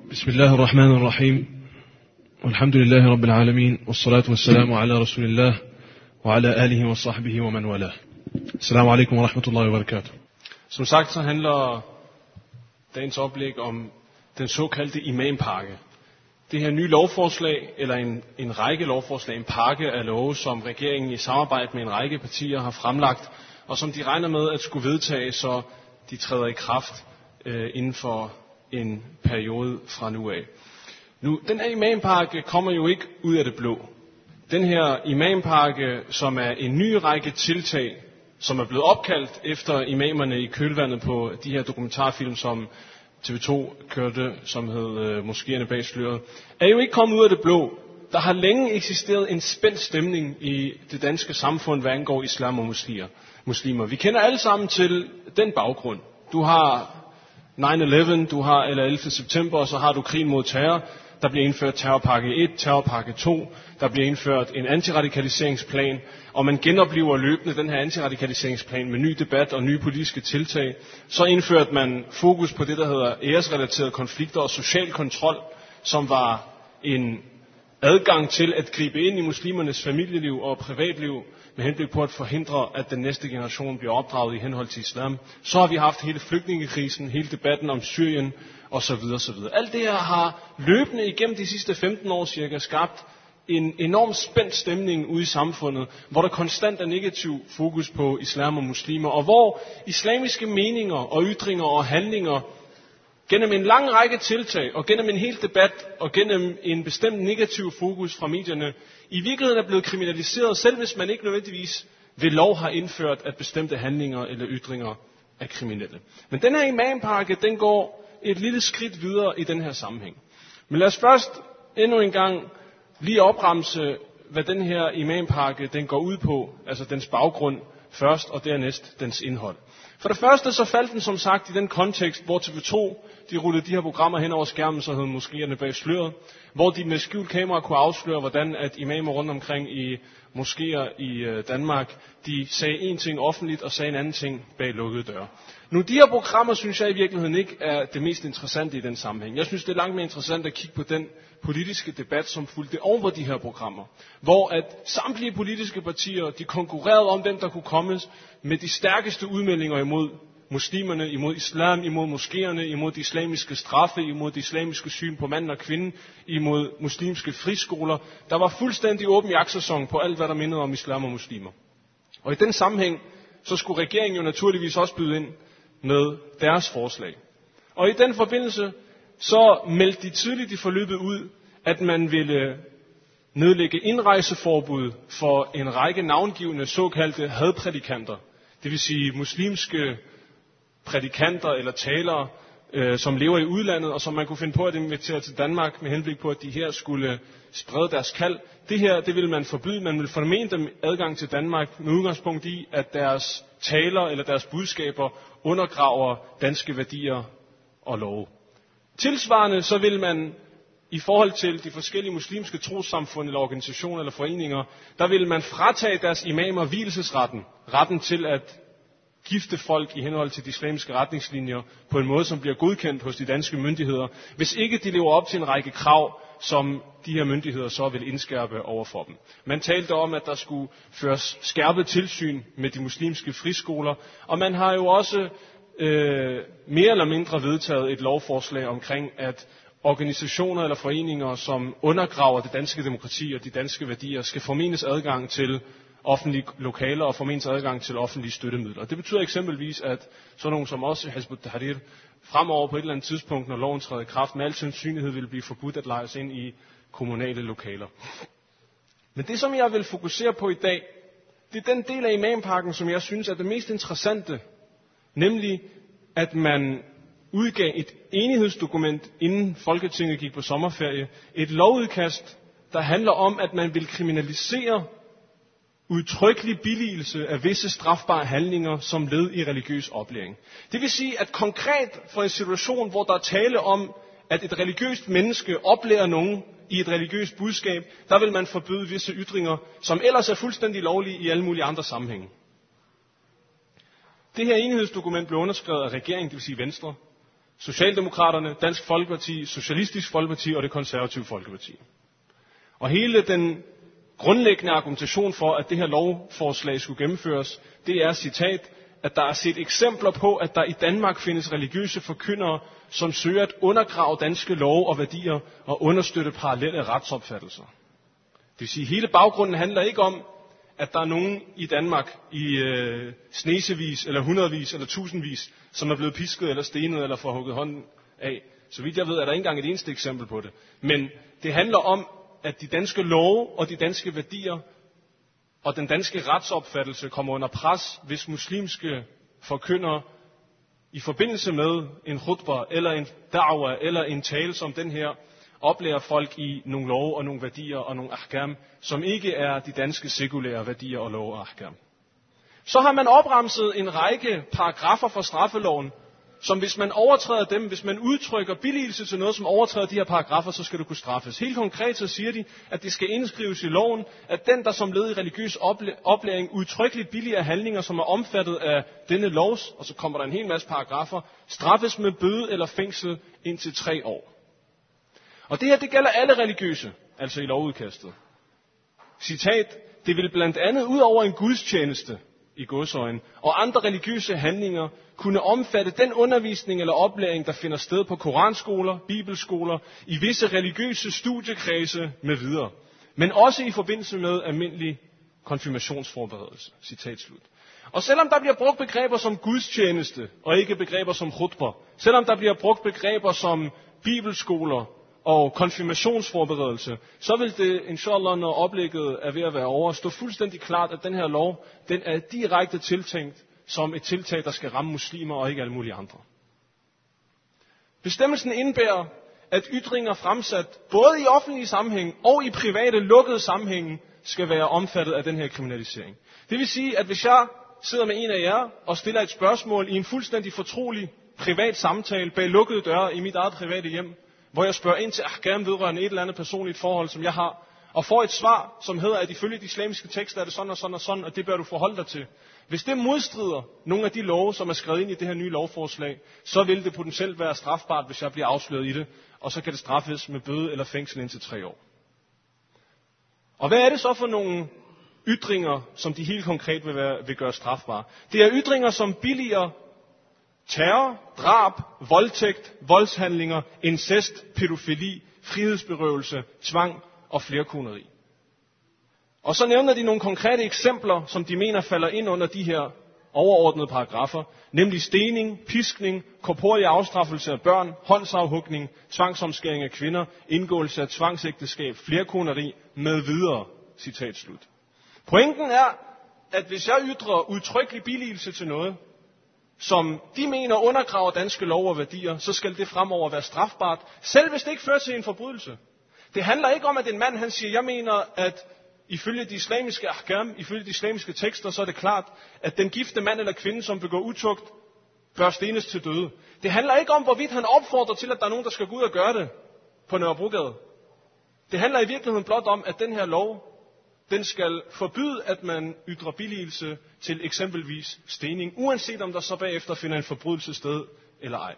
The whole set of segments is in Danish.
بسم الله الرحمن الرحيم والحمد لله رب العالمين والصلاة والسلام على رسول الله وعلى آله وصحبه ومن والاه. السلام عليكم ورحمة الله وبركاته. Som sagt så handler dagens oplæg om den såkaldte imampakke. Det her nye lovforslag, eller en række lovforslag, en pakke af love, som regeringen i samarbejde med en række partier har fremlagt, og som de regner med at skulle vedtage, så de træder i kraft inden for en periode fra nu af. Nu, den her imampakke kommer jo ikke ud af det blå. Den her imampakke, som er en ny række tiltag, som er blevet opkaldt efter imamerne i kølvandet på de her dokumentarfilm, som TV2 kørte, som hed Moskeerne bag sløret, er jo ikke kommet ud af det blå. Der har længe eksisteret en spændt stemning i det danske samfund, hvad angår islam og muslimer. Vi kender alle sammen til den baggrund. Du har 9/11, du har 11. september, og så har du krigen mod terror. Der bliver indført terrorpakke 1, terrorpakke 2, der bliver indført en antiradikaliseringsplan, og man genoplever løbende den her antiradikaliseringsplan med ny debat og nye politiske tiltag. Så indførte man fokus på det, der hedder æresrelaterede konflikter og social kontrol, som var en adgang til at gribe ind i muslimernes familieliv og privatliv, med henblik på at forhindre, at den næste generation bliver opdraget i henhold til islam. Så har vi haft hele flygtningekrisen, hele debatten om Syrien, osv. osv. Alt det her har løbende igennem de sidste 15 år cirka skabt en enorm spændt stemning ude i samfundet, hvor der konstant er negativ fokus på islam og muslimer, og hvor islamiske meninger og ytringer og handlinger gennem en lang række tiltag, og gennem en hel debat, og gennem en bestemt negativ fokus fra medierne, i virkeligheden er blevet kriminaliseret, selv hvis man ikke nødvendigvis ved lov har indført, at bestemte handlinger eller ytringer er kriminelle. Men den her imampakke, den går et lille skridt videre i den her sammenhæng. Men lad os først endnu en gang lige opremse, hvad den her imampakke, den går ud på, altså dens baggrund først, og dernæst dens indhold. For det første så faldt den som sagt i den kontekst, hvor TV2 de rullede de her programmer hen over skærmen, så hed Moskeerne bag sløret, hvor de med skjult kamera kunne afsløre, hvordan at imamer rundt omkring i moskéer i Danmark, de sagde en ting offentligt og sagde en anden ting bag lukkede døre. Nu, de her programmer synes jeg i virkeligheden ikke er det mest interessante i den sammenhæng. Jeg synes, det er langt mere interessant at kigge på den politiske debat, som fulgte oven på de her programmer, hvor at samtlige politiske partier, de konkurrerede om, hvem der kunne komme med de stærkeste udmeldinger imod muslimerne, imod islam, imod moskéerne, imod de islamiske straffe, imod det islamiske syn på mand og kvinde, imod muslimske friskoler. Der var fuldstændig åben jagtsæson på alt, hvad der mindede om islam og muslimer. Og i den sammenhæng, så skulle regeringen jo naturligvis også byde ind med deres forslag. Og i den forbindelse, så meldte de tidligt i forløbet ud, at man ville nedlægge indrejseforbud for en række navngivne såkaldte hadprædikanter. Det vil sige muslimske prædikanter eller talere, som lever i udlandet, og som man kunne finde på at invitere til Danmark med henblik på, at de her skulle sprede deres kald. Det her, det ville man forbyde. Man ville formene dem adgang til Danmark med udgangspunkt i, at deres taler eller deres budskaber undergraver danske værdier og love. Tilsvarende så vil man i forhold til de forskellige muslimske trossamfund eller organisationer eller foreninger, der vil man fratage deres imamer vielsesretten, retten til at gifte folk i henhold til de islamiske retningslinjer på en måde, som bliver godkendt hos de danske myndigheder, hvis ikke de lever op til en række krav, som de her myndigheder så vil indskærpe over for dem. Man talte om, at der skulle føres skærpet tilsyn med de muslimske friskoler, og man har jo også mere eller mindre vedtaget et lovforslag omkring, at organisationer eller foreninger, som undergraver det danske demokrati og de danske værdier, skal formenes adgang til offentlige lokaler og formenes adgang til offentlige støttemidler. Det betyder eksempelvis, at sådan nogen som også Hizb ut-Tahrir fremover på et eller andet tidspunkt, når loven træder i kraft, med al sandsynlighed vil blive forbudt at leje sig ind i kommunale lokaler. Men det, som jeg vil fokusere på i dag, det er den del af imampakken, som jeg synes er det mest interessante, nemlig at man udgav et enighedsdokument, inden Folketinget gik på sommerferie, et lovudkast, der handler om, at man vil kriminalisere udtrykkelig billigelse af visse strafbare handlinger som led i religiøs oplæring. Det vil sige, at konkret for en situation, hvor der er tale om, at et religiøst menneske oplærer nogen i et religiøst budskab, der vil man forbyde visse ytringer, som ellers er fuldstændig lovlige i alle mulige andre sammenhænge. Det her enighedsdokument blev underskrevet af regeringen, det vil sige Venstre, Socialdemokraterne, Dansk Folkeparti, Socialistisk Folkeparti og det Konservative Folkeparti. Og hele den grundlæggende argumentation for, at det her lovforslag skulle gennemføres, det er, citat, at der er set eksempler på, at der i Danmark findes religiøse forkyndere, som søger at undergrave danske love og værdier og understøtte parallelle retsopfattelser. Det vil sige, at hele baggrunden handler ikke om, at der er nogen i Danmark i snesevis, eller hundredvis, eller tusindvis, som er blevet pisket, eller stenet, eller får hugget hånden af. Så vidt jeg ved, er der ikke engang et eneste eksempel på det. Men det handler om, at de danske love og de danske værdier og den danske retsopfattelse kommer under pres, hvis muslimske forkyndere i forbindelse med en khutbah, eller en da'wah, eller en tale som den her, oplærer folk i nogle love og nogle værdier og nogle ahkam, som ikke er de danske sekulære værdier og love og ahkam. Så har man opremset en række paragrafer fra straffeloven, som hvis man overtræder dem, hvis man udtrykker billigelse til noget, som overtræder de her paragrafer, så skal du kunne straffes. Helt konkret så siger de, at det skal indskrives i loven, at den, der som led i religiøs oplæring udtrykkeligt billiger handlinger, som er omfattet af denne lovs, og så kommer der en hel masse paragrafer, straffes med bøde eller fængsel indtil 3 år. Og det her, det gælder alle religiøse, altså i lovudkastet. Citat, det vil blandt andet ud over en gudstjeneste, i gåseøjne, og andre religiøse handlinger kunne omfatte den undervisning eller oplæring, der finder sted på koranskoler, bibelskoler, i visse religiøse studiekredse med videre, men også i forbindelse med almindelig konfirmationsforberedelse. Citat slut. Og selvom der bliver brugt begreber som gudstjeneste, og ikke begreber som khutbah, selvom der bliver brugt begreber som bibelskoler og konfirmationsforberedelse, så vil det, inshallah, når oplægget er ved at være over, stå fuldstændig klart, at den her lov, den er direkte tiltænkt som et tiltag, der skal ramme muslimer og ikke alle mulige andre. Bestemmelsen indebærer, at ytringer fremsat både i offentlige sammenhæng og i private lukkede sammenhænge skal være omfattet af den her kriminalisering. Det vil sige, at hvis jeg sidder med en af jer og stiller et spørgsmål i en fuldstændig fortrolig privat samtale bag lukkede døre i mit eget private hjem, hvor jeg spørger ind til ahkam vedrørende et eller andet personligt forhold, som jeg har, og får et svar, som hedder, at ifølge de islamiske tekster er det sådan og sådan og sådan, og det bør du forholde dig til. Hvis det modstrider nogle af de love, som er skrevet ind i det her nye lovforslag, så vil det potentielt være strafbart, hvis jeg bliver afsløret i det, og så kan det straffes med bøde eller fængsel indtil 3 år. Og hvad er det så for nogle ytringer, som de helt konkret vil gøre strafbare? Det er ytringer, som billiger terror, drab, voldtægt, voldshandlinger, incest, pædofili, frihedsberøvelse, tvang og flerkoneri. Og så nævner de nogle konkrete eksempler, som de mener falder ind under de her overordnede paragrafer, nemlig stening, piskning, korporlig afstraffelse af børn, håndsafhugning, tvangsomskæring af kvinder, indgåelse af tvangsægteskab, flerkoneri med videre. Citat slut. Pointen er, at hvis jeg ytrer udtrykkelig billigelse til noget, som de mener undergraver danske lov og værdier, så skal det fremover være strafbart, selv hvis det ikke fører til en forbrydelse. Det handler ikke om, at en mand han siger, jeg mener, at ifølge de islamiske ahkam, ifølge de islamiske tekster, så er det klart, at den gifte mand eller kvinde, som begår utugt, bør stenes til døde. Det handler ikke om, hvorvidt han opfordrer til, at der er nogen, der skal gå ud og gøre det på Nørrebrogade. Det handler i virkeligheden blot om, at den her lov, den skal forbyde, at man ytrer billigelse til eksempelvis stening, uanset om der så bagefter finder en forbrydelse sted eller ej.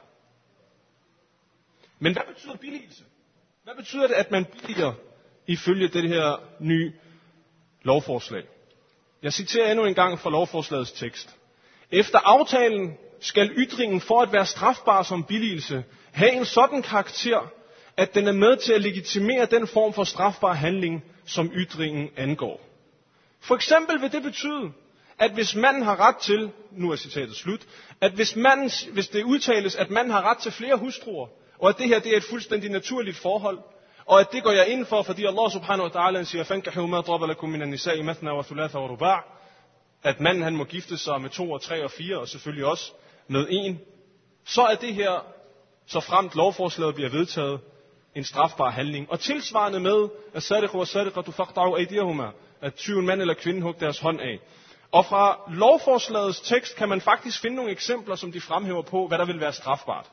Men hvad betyder billigelse? Hvad betyder det, at man billiger ifølge det her nye lovforslag? Jeg citerer endnu en gang fra lovforslagets tekst. Efter aftalen skal ytringen for at være strafbar som billigelse have en sådan karakter, at den er med til at legitimere den form for strafbar handling, som ytringen angår. For eksempel vil det betyde, at hvis manden har ret til, nu er citatet slut, at hvis det udtales, at manden har ret til flere hustruer, og at det her det er et fuldstændig naturligt forhold, og at det går jeg ind for, fordi Allah subhanahu wa ta'ala siger, fankahu ma draba lakum min an-nisa'i mathna wa thulatha wa ruba', at manden han må gifte sig med 2 og 3 og 4, og selvfølgelig også med 1, så er det her, så fremt lovforslaget bliver vedtaget, en strafbar handling. Og tilsvarende med, at sadiq wa sadiqatu faqta'u aydiyahuma, at tyven mand eller kvinde hugger deres hånd af. Og fra lovforslagets tekst kan man faktisk finde nogle eksempler, som de fremhæver på, hvad der vil være strafbart.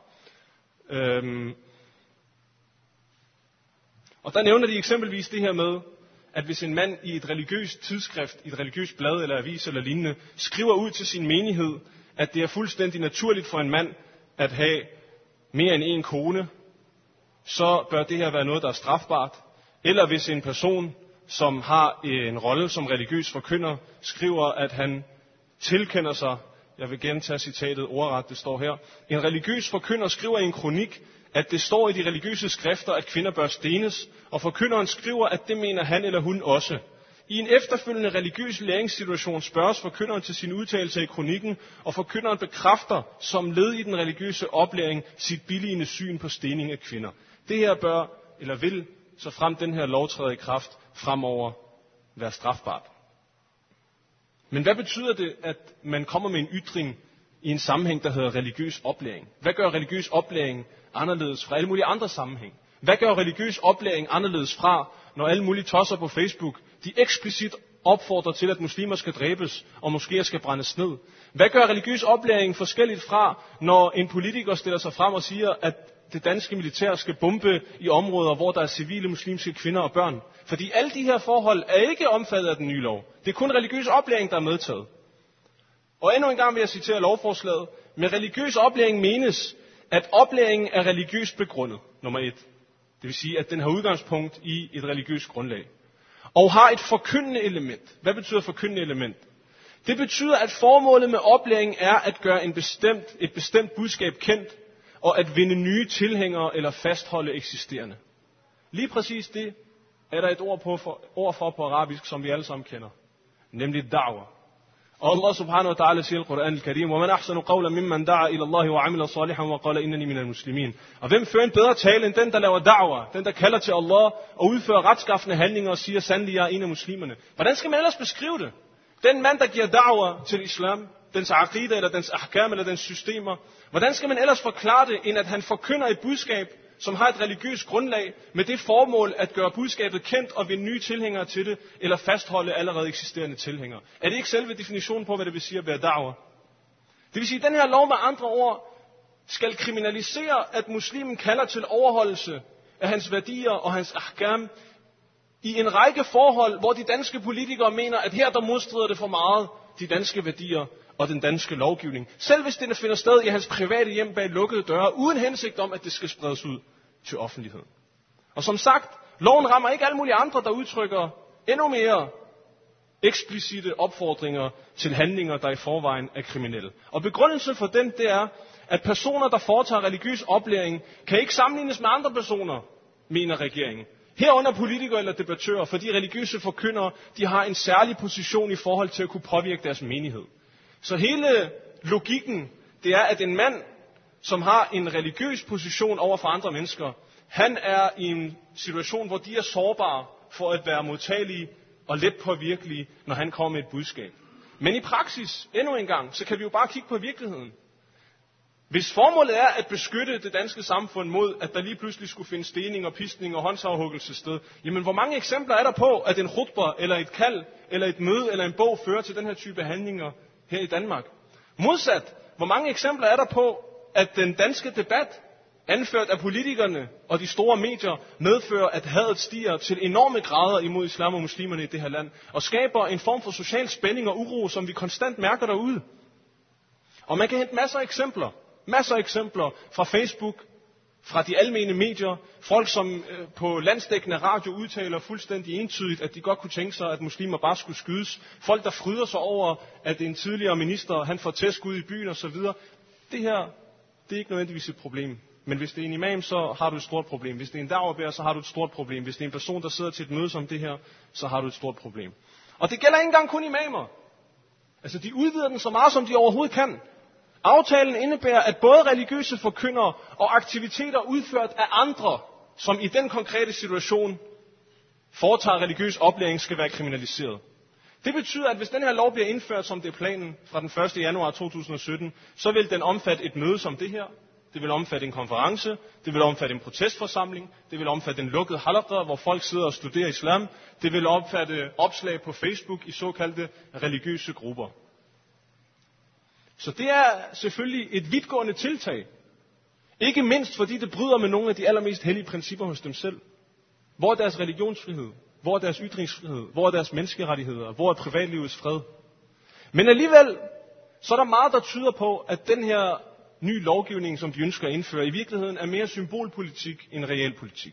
Og der nævner de eksempelvis det her med, at hvis en mand i et religiøst tidsskrift, i et religiøst blad eller avis eller lignende, skriver ud til sin menighed, at det er fuldstændig naturligt for en mand at have mere end en kone, så bør det her være noget, der er strafbart. Eller hvis en person, som har en rolle som religiøs forkynder, skriver, at han tilkender sig, jeg vil gentage citatet ordret, det står her. En religiøs forkynder skriver i en kronik, at det står i de religiøse skrifter, at kvinder bør stenes, og forkynderen skriver, at det mener han eller hun også. I en efterfølgende religiøs læringssituation spørges forkynderen til sin udtalelse i kronikken, og forkynderen bekræfter som led i den religiøse oplæring sit billigende syn på stening af kvinder. Det her bør, eller vil, så frem den her lov træder i kraft, fremover være strafbart. Men hvad betyder det, at man kommer med en ytring i en sammenhæng, der hedder religiøs oplæring? Hvad gør religiøs oplæring anderledes fra alle mulige andre sammenhæng? Hvad gør religiøs oplæring anderledes fra, når alle mulige tosser på Facebook, de eksplicit opfordrer til, at muslimer skal dræbes, og moskéer skal brændes ned? Hvad gør religiøs oplæring forskelligt fra, når en politiker stiller sig frem og siger, at det danske militær skal bombe i områder, hvor der er civile muslimske kvinder og børn? Fordi alle de her forhold er ikke omfattet af den nye lov. Det er kun religiøs oplæring, der er medtaget. Og endnu en gang vil jeg citere lovforslaget. Med religiøs oplæring menes, at oplæringen er religiøst begrundet, nummer 1. Det vil sige, at den har udgangspunkt i et religiøst grundlag. Og har et forkyndende element. Hvad betyder forkyndende element? Det betyder, at formålet med oplæringen er at gøre et bestemt budskab kendt, og at vinde nye tilhængere eller fastholde eksisterende. Lige præcis det er der et ord for på arabisk, som vi alle sammen kender. Nemlig da'wa. Og Allah subhanahu wa ta'ala siger i Al-Quran al-Karim, وَمَنْ أَحْسَنُ قَوْلًا مِمَّنْ دَعَا إِلَى اللَّهِ وَعَمِلَ صَالِحًا وَقَالَ إِنَّنِي مِنَ الْمُسْلِمِينَ. Og hvem fører en bedre tale end den, der laver da'wa, den der kalder til Allah og udfører retskaffende handlinger og siger, sandelig jeg er en af muslimerne? Hvordan skal man ellers beskrive det? Den mand, der giver da'wa til islam, dens aqida eller dens ahkam eller dens systemer, hvordan skal man ellers forklare det, end at han forkynder et budskab, som har et religiøst grundlag, med det formål at gøre budskabet kendt og vinde nye tilhængere til det, eller fastholde allerede eksisterende tilhængere? Er det ikke selve definitionen på, hvad det vil sige at være da'wa? Det vil sige, at den her lov med andre ord skal kriminalisere, at muslimen kalder til overholdelse af hans værdier og hans ahkam i en række forhold, hvor de danske politikere mener, at her der modstrider det for meget de danske værdier og den danske lovgivning. Selv hvis det finder sted i hans private hjem bag lukkede døre, uden hensigt om, at det skal spredes ud til offentligheden. Og som sagt, loven rammer ikke alle mulige andre, der udtrykker endnu mere eksplicite opfordringer til handlinger, der i forvejen er kriminelle. Og begrundelsen for den, det er, at personer, der foretager religiøs oplæring, kan ikke sammenlignes med andre personer, mener regeringen. Herunder politikere eller debattører, fordi religiøse forkyndere, de har en særlig position i forhold til at kunne påvirke deres menighed. Så hele logikken, det er, at en mand, som har en religiøs position over for andre mennesker, han er i en situation, hvor de er sårbare for at være modtagelige og let påvirkelige, når han kommer med et budskab. Men i praksis, endnu en gang, så kan vi jo bare kigge på virkeligheden. Hvis formålet er at beskytte det danske samfund mod, at der lige pludselig skulle finde stening og piskning og håndsafhuggelse sted, jamen hvor mange eksempler er der på, at en khutbah eller et kald eller et møde eller en bog fører til den her type handlinger her i Danmark? Modsat, hvor mange eksempler er der på, at den danske debat, anført af politikerne og de store medier, medfører, at hadet stiger til enorme grader imod islam og muslimerne i det her land, og skaber en form for social spænding og uro, som vi konstant mærker derude. Og man kan hente masser af eksempler fra Facebook, fra de almene medier, folk som på landsdækkende radio udtaler fuldstændig entydigt, at de godt kunne tænke sig, at muslimer bare skulle skydes. Folk, der fryder sig over, at en tidligere minister, han får tæsk ud i byen osv. Det her, det er ikke nødvendigvis et problem. Men hvis det er en imam, så har du et stort problem. Hvis det er en da'wah-bærer, så har du et stort problem. Hvis det er en person, der sidder til et møde som det her, så har du et stort problem. Og det gælder ikke engang kun imamer. Altså, de udvider den så meget, som de overhovedet kan. Aftalen indebærer, at både religiøse forkyndere og aktiviteter udført af andre, som i den konkrete situation foretager religiøs oplæring, skal være kriminaliseret. Det betyder, at hvis den her lov bliver indført, som det er planen fra den 1. januar 2017, så vil den omfatte et møde som det her. Det vil omfatte en konference, det vil omfatte en protestforsamling, det vil omfatte en lukket halaqa, hvor folk sidder og studerer islam, det vil omfatte opslag på Facebook i såkaldte religiøse grupper. Så det er selvfølgelig et vidtgående tiltag. Ikke mindst fordi det bryder med nogle af de allermest hellige principper hos dem selv. Hvor er deres religionsfrihed? Hvor er deres ytringsfrihed? Hvor er deres menneskerettigheder? Hvor er privatlivets fred? Men alligevel, så er der meget, der tyder på, at den her ny lovgivning, som de ønsker at indføre, i virkeligheden er mere symbolpolitik end realpolitik.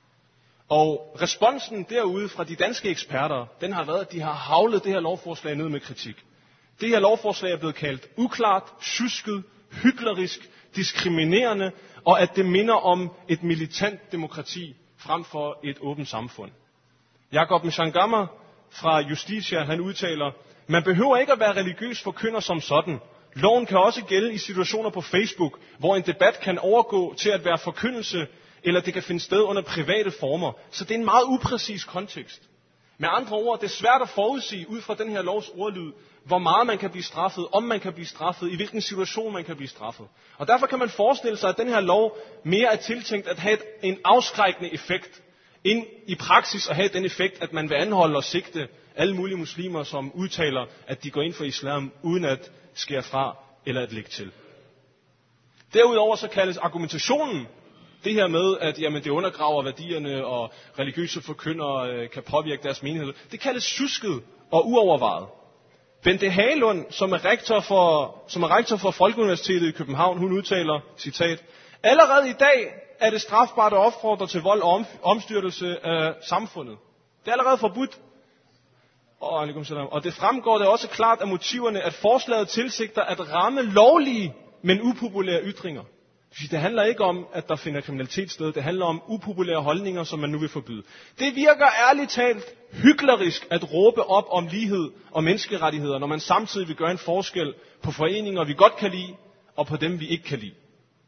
Og responsen derude fra de danske eksperter, den har været, at de har havlet det her lovforslag ned med kritik. Det her lovforslag er blevet kaldt uklart, sjusket, hyklerisk, diskriminerende, og at det minder om et militant demokrati frem for et åbent samfund. Jakob Mchangama fra Justitia, han udtaler, man behøver ikke at være religiøs forkynder som sådan. Loven kan også gælde i situationer på Facebook, hvor en debat kan overgå til at være forkyndelse, eller det kan finde sted under private former. Så det er en meget upræcis kontekst. Med andre ord, det er svært at forudsige ud fra den her lovs ordlyd, hvor meget man kan blive straffet, om man kan blive straffet, i hvilken situation man kan blive straffet. Og derfor kan man forestille sig, at den her lov mere er tiltænkt at have en afskrækkende effekt, ind i praksis at have den effekt, at man vil anholde og sigte alle mulige muslimer, som udtaler, at de går ind for islam, uden at skære fra eller at lægge til. Derudover så kaldes argumentationen, det her med, at jamen, det undergraver værdierne, og religiøse forkyndere kan påvirke deres menighed, det kaldes sjusket og uovervejet. Bente Hagelund, som er rektor for Folkeuniversitetet i København, hun udtaler, citat, allerede i dag er det strafbart at opfordre til vold og omstyrtelse af samfundet. Det er allerede forbudt. Og det fremgår det også klart af motiverne, at forslaget tilsigter at ramme lovlige, men upopulære ytringer. Det handler ikke om, at der finder kriminalitet sted. Det handler om upopulære holdninger, som man nu vil forbyde. Det virker ærligt talt hyklerisk at råbe op om lighed og menneskerettigheder, når man samtidig vil gøre en forskel på foreninger, vi godt kan lide, og på dem, vi ikke kan lide.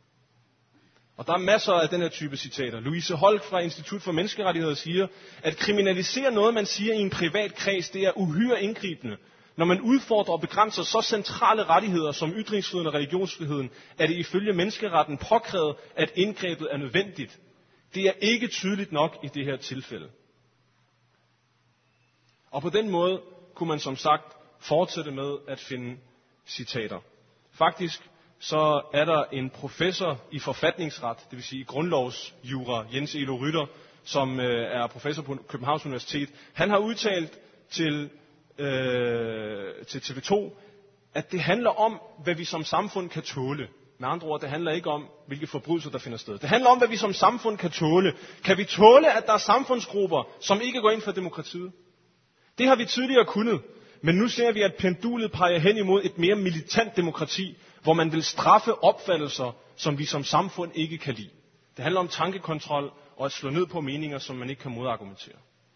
Og der er masser af den her type citater. Louise Holk fra Institut for Menneskerettigheder siger, at kriminalisere noget, man siger i en privat kreds, det er uhyre indgribende. Når man udfordrer og begrænser så centrale rettigheder som ytringsfriheden og religionsfriheden, er det ifølge menneskeretten påkrævet, at indgrebet er nødvendigt. Det er ikke tydeligt nok i det her tilfælde. Og på den måde kunne man som sagt fortsætte med at finde citater. Faktisk så er der en professor i forfatningsret, det vil sige i grundlovsjura, Jens Elo Rytter, som er professor på Københavns Universitet. Han har udtalt til TV2, at det handler om, hvad vi som samfund kan tåle. Med andre ord, det handler ikke om, hvilke forbrydelser der finder sted. Det handler om, hvad vi som samfund kan tåle. Kan vi tåle, at der er samfundsgrupper, som ikke går ind for demokratiet? Det har vi tidligere kunnet, men nu ser vi, at pendulet peger hen imod et mere militant demokrati, hvor man vil straffe opfattelser, som vi som samfund ikke kan lide. Det handler om tankekontrol og at slå ned på meninger, som man ikke kan modargumentere.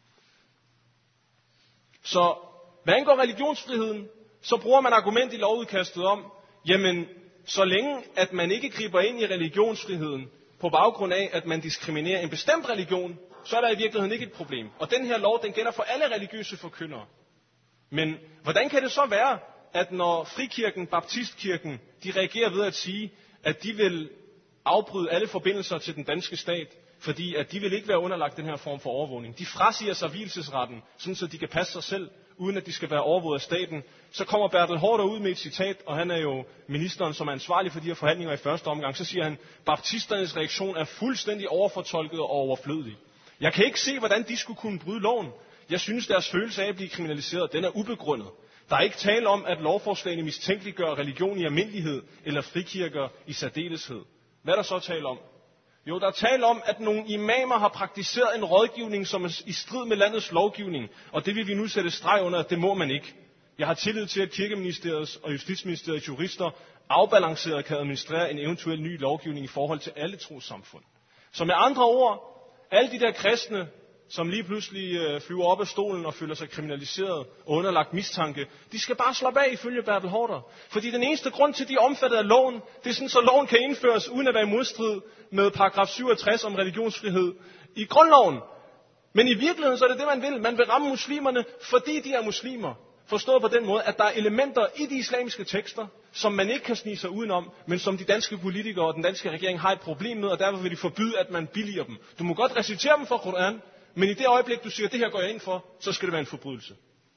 Så hvad angår religionsfriheden, så bruger man argument i lovudkastet om, jamen, så længe at man ikke griber ind i religionsfriheden på baggrund af, at man diskriminerer en bestemt religion, så er der i virkeligheden ikke et problem. Og den her lov, den gælder for alle religiøse forkyndere. Men hvordan kan det så være, at når Frikirken, Baptistkirken, de reagerer ved at sige, at de vil afbryde alle forbindelser til den danske stat, fordi at de vil ikke være underlagt den her form for overvågning. De frasiger sig vielsesretten, sådan så de kan passe sig selv, uden at de skal være overvåget af staten. Så kommer Bertel Haarder ud med et citat, og han er jo ministeren, som er ansvarlig for de her forhandlinger i første omgang. Så siger han, baptisternes reaktion er fuldstændig overfortolket og overflødig. Jeg kan ikke se, hvordan de skulle kunne bryde loven. Jeg synes, deres følelse af at blive kriminaliseret, den er ubegrundet. Der er ikke tale om, at lovforslagene mistænkeliggør religion i almindelighed, eller frikirker i særdeleshed. Hvad er der så tale om? Jo, der er tale om, at nogle imamer har praktiseret en rådgivning, som er i strid med landets lovgivning, og det vil vi nu sætte streg under, at det må man ikke. Jeg har tillid til, at Kirkeministeriets og Justitsministeriets jurister afbalanceret kan administrere en eventuel ny lovgivning i forhold til alle trossamfund. Så med andre ord, alle de der kristne, som lige pludselig flyver op af stolen og føler sig kriminaliseret og underlagt mistanke, de skal bare slappe af ifølge Bertel Haarder. Fordi den eneste grund til, de er omfattet af loven, det er sådan, så loven kan indføres uden at være i modstrid med paragraf 67 om religionsfrihed i grundloven. Men i virkeligheden så er det det, man vil. Man vil ramme muslimerne, fordi de er muslimer. Forstået på den måde, at der er elementer i de islamiske tekster, som man ikke kan snige sig udenom, men som de danske politikere og den danske regering har et problem med, og derfor vil de forbyde, at man billiger dem. Du må godt recitere dem fra Koran, men i det øjeblik, du siger, det her går jeg ind for, så skal det være en forbrydelse.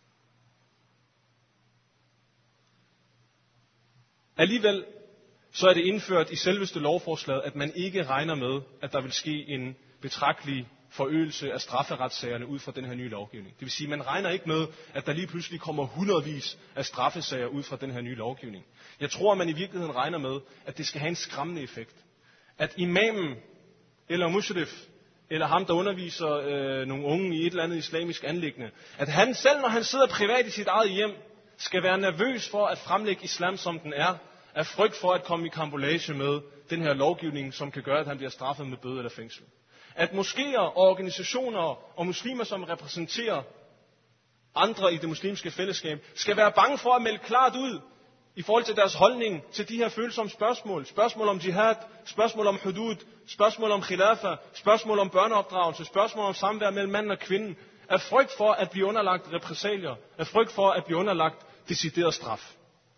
Alligevel så er det indført i selveste lovforslaget, at man ikke regner med, at der vil ske en betragtelig forøgelse af strafferetssagerne ud fra den her nye lovgivning. Det vil sige, man regner ikke med, at der lige pludselig kommer hundredvis af straffesager ud fra den her nye lovgivning. Jeg tror, at man i virkeligheden regner med, at det skal have en skræmmende effekt. At imamen, eller mushrif, eller ham, der underviser nogle unge i et eller andet islamisk anliggende, at han selv, når han sidder privat i sit eget hjem, skal være nervøs for at fremlægge islam, som den er, af frygt for at komme i karambolage med den her lovgivning, som kan gøre, at han bliver straffet med bøde eller fængsel. At moskéer og organisationer og muslimer, som repræsenterer andre i det muslimske fællesskab, skal være bange for at melde klart ud i forhold til deres holdning til de her følsomme spørgsmål. Spørgsmål om jihad, spørgsmål om hudud, spørgsmål om khilafa, spørgsmål om børneopdragelse, spørgsmål om samvær mellem mand og kvinde. Af frygt for at blive underlagt repressalier, af frygt for at blive underlagt decideret straf.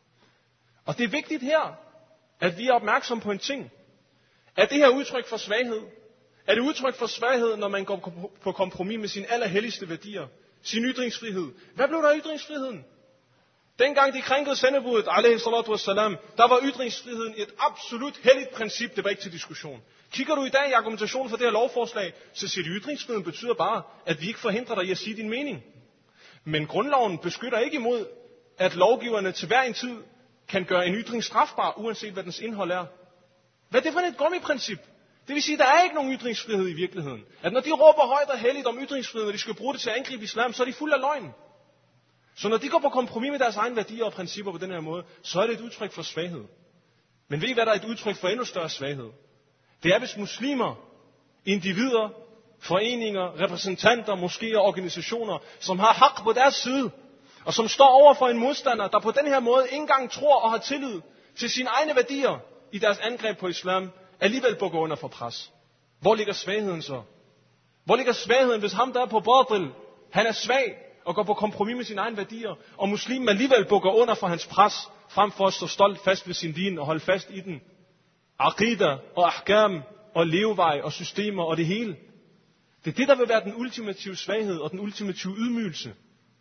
Og det er vigtigt her, at vi er opmærksom på en ting. Er det her udtryk for svaghed? Er det udtryk for svaghed, når man går på kompromis med sine allerhelligste værdier? Sin ytringsfrihed. Hvad blev der af ytringsfriheden? Dengang de krænkede sendebuddet, alaihi salatu wassalam, der var ytringsfriheden et absolut helligt princip, det var ikke til diskussion. Kigger du i dag i argumentationen for det her lovforslag, så siger de, at ytringsfriheden betyder bare, at vi ikke forhindrer dig i at sige din mening. Men grundloven beskytter ikke imod, at lovgiverne til hver en tid kan gøre en ytring strafbar, uanset hvad dens indhold er. Hvad er det for et gummiprincip? Det vil sige, at der er ikke nogen ytringsfrihed i virkeligheden. At når de råber højt og helligt om ytringsfrihed, og de skal bruge det til at angribe islam, så er de fuld af løgn. Så når de går på kompromis med deres egne værdier og principper på den her måde, så er det et udtryk for svaghed. Men ved I, hvad der er et udtryk for endnu større svaghed? Det er, hvis muslimer, individer, foreninger, repræsentanter, moskéer og organisationer, som har hak på deres side, og som står over for en modstander, der på den her måde ikke engang tror og har tillid til sine egne værdier i deres angreb på islam, alligevel bukker under for pres. Hvor ligger svagheden så? Hvor ligger svagheden, hvis ham, der er på batil, han er svag og går på kompromis med sine egne værdier, og muslimen alligevel bukker under for hans pres, frem for at stå stolt fast ved sin din og holde fast i den? Aqida og ahkam og levevej og systemer og det hele. Det er det, der vil være den ultimative svaghed og den ultimative ydmygelse.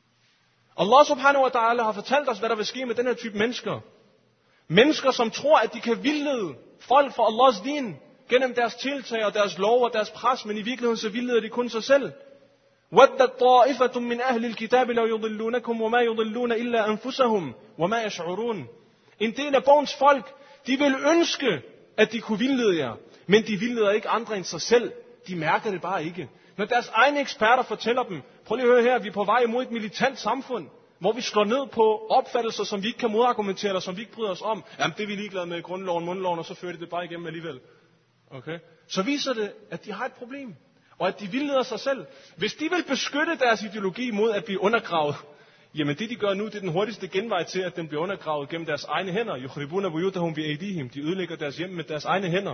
Allah subhanahu wa ta'ala har fortalt os, hvad der vil ske med den her type mennesker. Mennesker, som tror, at de kan vildlede folk for Allahs din, gennem deres tiltag og deres lov og deres pres, men i virkeligheden så vildleder de kun sig selv. وَدَّتْ طَائِفَةٌ مِّنْ أَهْلِ الْكِتَابِ لَوْ يُضِلُّونَكُمْ وَمَا يُضِلُّونَ إِلَّا أَنفُسَهُمْ وَمَا يَشْعُرُونَ. En del af bogens folk, de vil ønske, at de kunne vildlede jer, men de vildleder ikke andre end sig selv. De mærker det bare ikke. Når deres egne eksperter fortæller dem, prøv lige at høre her, vi er på vej imod et militant samfund, hvor vi slår ned på opfattelser, som vi ikke kan modargumentere, eller som vi ikke bryder os om. Jamen, det er vi ligeglade med i grundloven, mundloven, og så fører de det bare igennem alligevel. Okay? Så viser det, at de har et problem, og at de vildleder sig selv. Hvis de vil beskytte deres ideologi mod at blive undergravet, jamen det de gør nu, det er den hurtigste genvej til, at den bliver undergravet gennem deres egne hænder. Yukhribuna buyutahum bi aydihim. De ødelægger deres hjem med deres egne hænder.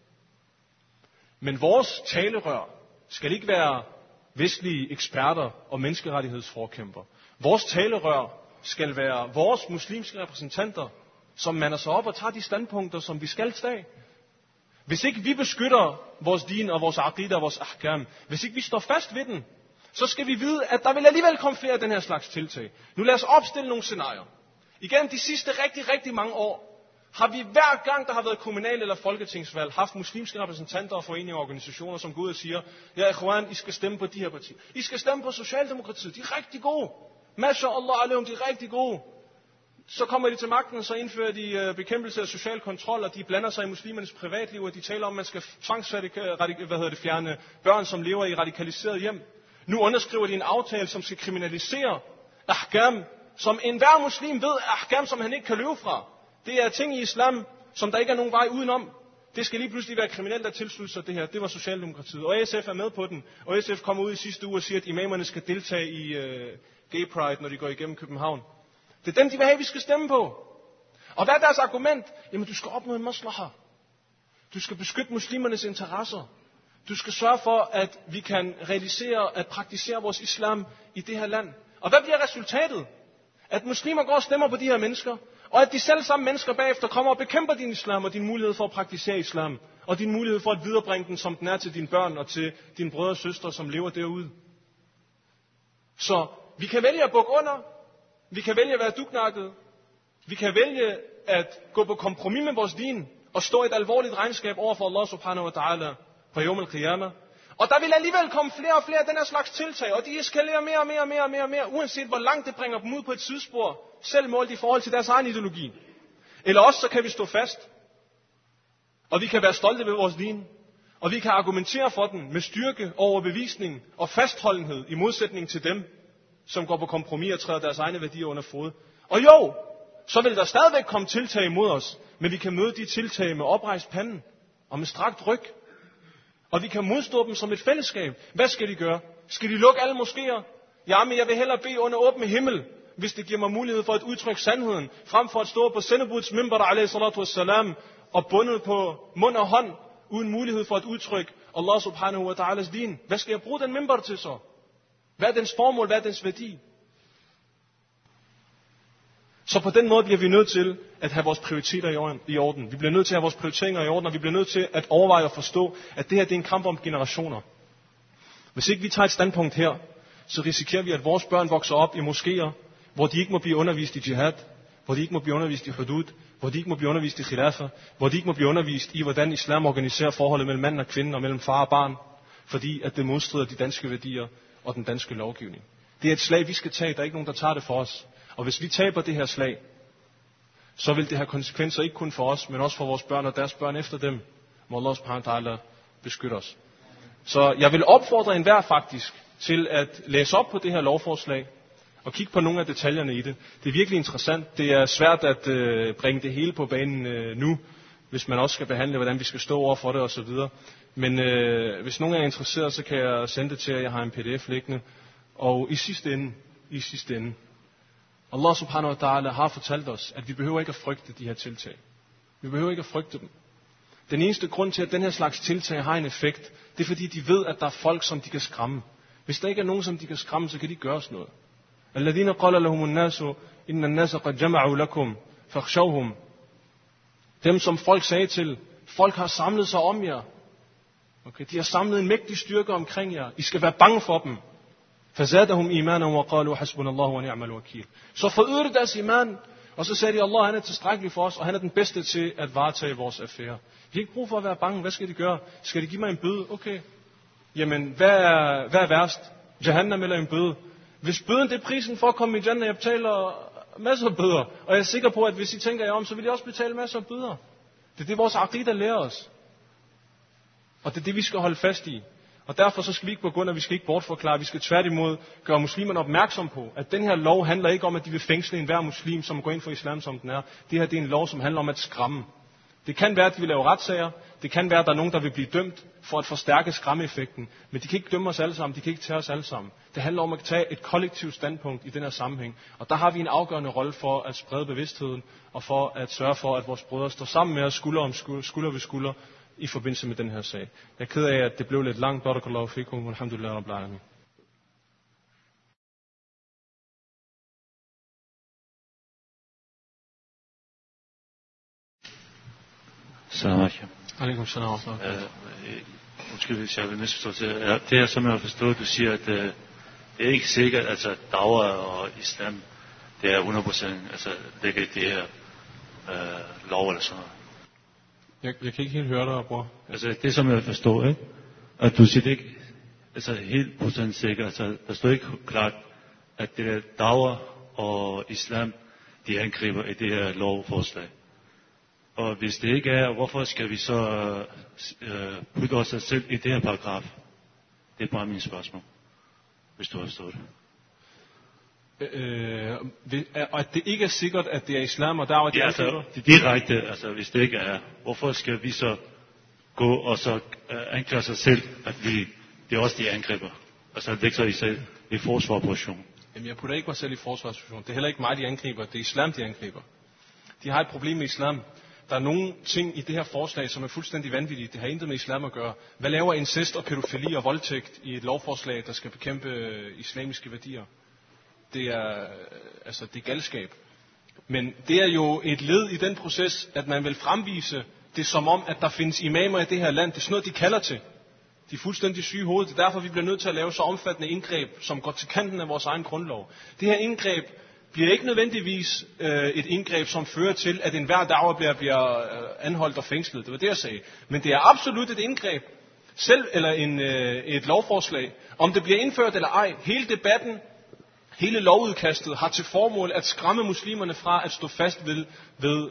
Men vores talerør skal ikke være vestlige eksperter og menneskerettighedsforkæmper. Vores talerør skal være vores muslimske repræsentanter, som mander sig op og tager de standpunkter, som vi skal tage. Hvis ikke vi beskytter vores din og vores aqida og vores ahkam, hvis ikke vi står fast ved den, så skal vi vide, at der vil alligevel komme flere af den her slags tiltag. Nu lad os opstille nogle scenarier. Igen de sidste rigtig mange år har vi hver gang, der har været kommunal- eller folketingsvalg, haft muslimske repræsentanter og foreninger og organisationer, som går ud og siger, ja, ikhwan, I skal stemme på de her partier. I skal stemme på Socialdemokratiet. De er rigtig gode. Mashallah alaikum, de er rigtig gode. Så kommer de til magten, og så indfører de bekæmpelse af social kontrol, og de blander sig i muslimernes privatliv, og de taler om, at man skal fjerne børn, som lever i radikaliseret hjem. Nu underskriver de en aftale, som skal kriminalisere ahkam, som enhver muslim ved, ahkam, som han ikke kan løbe fra. Det er ting i islam, som der ikke er nogen vej udenom. Det skal lige pludselig være kriminelt at tilslutte sig det her. Det var Socialdemokratiet. Og SF er med på den. Og SF kommer ud i sidste uge og siger, at imamerne skal deltage i Gay Pride, når de går igennem København. Det er dem, de vil have, vi skal stemme på. Og hvad er deres argument? Jamen, du skal opnå en maslaha. Du skal beskytte muslimernes interesser. Du skal sørge for, at vi kan realisere, at praktisere vores islam i det her land. Og hvad bliver resultatet? At muslimer går og stemmer på de her mennesker, og at de selv samme mennesker bagefter kommer og bekæmper din islam og din mulighed for at praktisere islam, og din mulighed for at viderebringe den, som den er til dine børn og til dine brødre og søstre, som lever derude. Så vi kan vælge at bukke under, vi kan vælge at være dugnakket, vi kan vælge at gå på kompromis med vores din, og stå i et alvorligt regnskab over for Allah subhanahu wa ta'ala på Yawm al-Qiyamah. Og der vil alligevel komme flere og flere af den her slags tiltag, og de eskalerer mere, uanset hvor langt det bringer dem ud på et sidespor, selv målt i forhold til deres egen ideologi. Eller også så kan vi stå fast, og vi kan være stolte ved vores din, og vi kan argumentere for den med styrke, overbevisning og fastholdenhed i modsætning til dem, som går på kompromis og træder deres egne værdier under fod. Og jo, så vil der stadigvæk komme tiltag imod os, men vi kan møde de tiltag med oprejst panden og med strakt ryg. Og vi kan modstå dem som et fællesskab. Hvad skal de gøre? Skal de lukke alle moskéer? Jamen, jeg vil hellere bede under åben himmel, hvis det giver mig mulighed for at udtrykke sandheden, frem for at stå på sendebuds mimbar, alayhi salatu wassalam, og bundet på mund og hånd, uden mulighed for at udtrykke Allah subhanahu wa ta'alas din. Hvad skal jeg bruge den mimbar til så? Hvad er dens formål? Hvad er dens værdi? Så på den måde bliver vi nødt til at have vores prioriteter i orden. Vi bliver nødt til at have vores prioriteringer i orden, og vi bliver nødt til at overveje og forstå, at det her det er en kamp om generationer. Hvis ikke vi tager et standpunkt her, så risikerer vi, at vores børn vokser op i moskéer, hvor de ikke må blive undervist i jihad, hvor de ikke må blive undervist i hudud, hvor de ikke må blive undervist i khilafa, hvor de ikke må blive undervist i, hvordan islam organiserer forholdet mellem mand og kvinde og mellem far og barn, fordi at det modstrider de danske værdier og den danske lovgivning. Det er et slag, vi skal tage. Der er ikke nogen, der tager det for os. Og hvis vi taber det her slag, så vil det have konsekvenser ikke kun for os, men også for vores børn og deres børn efter dem. Må Allah subhanahu wa ta'ala beskytte os. Så jeg vil opfordre enhver faktisk til at læse op på det her lovforslag og kigge på nogle af detaljerne i det. Det er virkelig interessant. Det er svært at bringe det hele på banen nu, hvis man også skal behandle, hvordan vi skal stå over for det osv. Men hvis nogen er interesseret, så kan jeg sende det til jer. Jeg har en pdf liggende. Og i sidste ende, Allah subhanahu wa ta'ala har fortalt os, at vi behøver ikke at frygte de her tiltag. Vi behøver ikke at frygte dem. Den eneste grund til, at den her slags tiltag har en effekt, det er fordi de ved, at der er folk, som de kan skræmme. Hvis der ikke er nogen, som de kan skræmme, så kan de gøre os noget. Alladhina qala lahum an-nasu inna an-nasa qad jama'u lakum fakhshawhum. Dem som folk sagde til, folk har samlet sig om jer. Okay, de har samlet en mægtig styrke omkring jer. I skal være bange for dem. فَزَادَهُمْ إِيمَانًا وَقَالُوا حَسْبُنَ اللَّهُ وَنِعْمَ الْوَكِيلُ. Så forøgede det deres iman, og så sagde de, Allah han er tilstrækkelig for os, og han er den bedste til at varetage vores affære. Vi har ikke brug for at være bange. Hvad skal de gøre? Skal de give mig en bøde? Okay. Jamen, hvad er værst? Jahannam eller en bøde? Hvis bøden det er prisen for at komme i Jannah, jeg betaler masser af bøder. Og jeg er sikker på, at hvis I tænker jer om, så vil jeg også betale masser af bøder. Det er det, vores aqida lærer os. Og det er det, vi skal holde fast i. Og derfor så skal vi ikke begynde, at vi skal ikke bortforklare. Vi skal tværtimod gøre muslimerne opmærksom på, at den her lov handler ikke om, at de vil fængsle enhver muslim, som går ind for islam, som den er. Det her det er en lov, som handler om at skræmme. Det kan være, at de vil lave retssager. Det kan være, at der er nogen, der vil blive dømt for at forstærke skræmmeeffekten. Men de kan ikke dømme os alle sammen. De kan ikke tage os alle sammen. Det handler om at tage et kollektivt standpunkt i den her sammenhæng. Og der har vi en afgørende rolle for at sprede bevidstheden og for at sørge for, at vores brødre står sammen med os skulder ved skulder i forbindelse med den her sag. Jeg er ked af, at det blev lidt langt. Barakallahu fikum, alhamdulillah rabbil alamin. Salam alaikum. Alaikum salam. Undskyld, hvis jeg vil misforstå til. Det er, som jeg har forstået, du siger, at det er ikke sikkert, altså Dawa og islam, det er 100%, altså ligger i det her lov eller sådan noget. Jeg kan ikke helt høre dig, bror. Altså det, som jeg forstår, ikke? At du siger det ikke, altså helt procent sikkert, altså der står ikke klart, at det er Dawa og islam, de angriber i det her lovforslag. Og hvis det ikke er, hvorfor skal vi så putte os selv i det her paragraf? Det er bare min spørgsmål, hvis du har forstået det. Og at det ikke er sikkert, at det er islam og Dawa, ja, altså, det direkte, altså hvis det ikke er, hvorfor skal vi så gå og så anklage sig selv, at det er også de angriber? Altså lægge sig i selv i forsvarsposition. Jamen jeg putter ikke mig selv i forsvarsposition. Det er heller ikke mig, de angriber. Det er islam, de angriber. De har et problem med islam. Der er nogle ting i det her forslag, som er fuldstændig vanvittige. Det har intet med islam at gøre. Hvad laver incest og pædofili og voldtægt i et lovforslag, der skal bekæmpe islamiske værdier? Det er galskab. Men det er jo et led i den proces, at man vil fremvise det som om, at der findes imamer i det her land. Det er sådan noget, de kalder til. De er fuldstændig syge i hovedet. Det er derfor, vi bliver nødt til at lave så omfattende indgreb, som går til kanten af vores egen grundlov. Det her indgreb bliver ikke nødvendigvis et indgreb, som fører til, at enhver dawa bliver anholdt og fængslet. Det var det, jeg sagde. Men det er absolut et indgreb, eller et lovforslag, om det bliver indført eller ej, hele debatten, hele lovudkastet har til formål at skræmme muslimerne fra at stå fast ved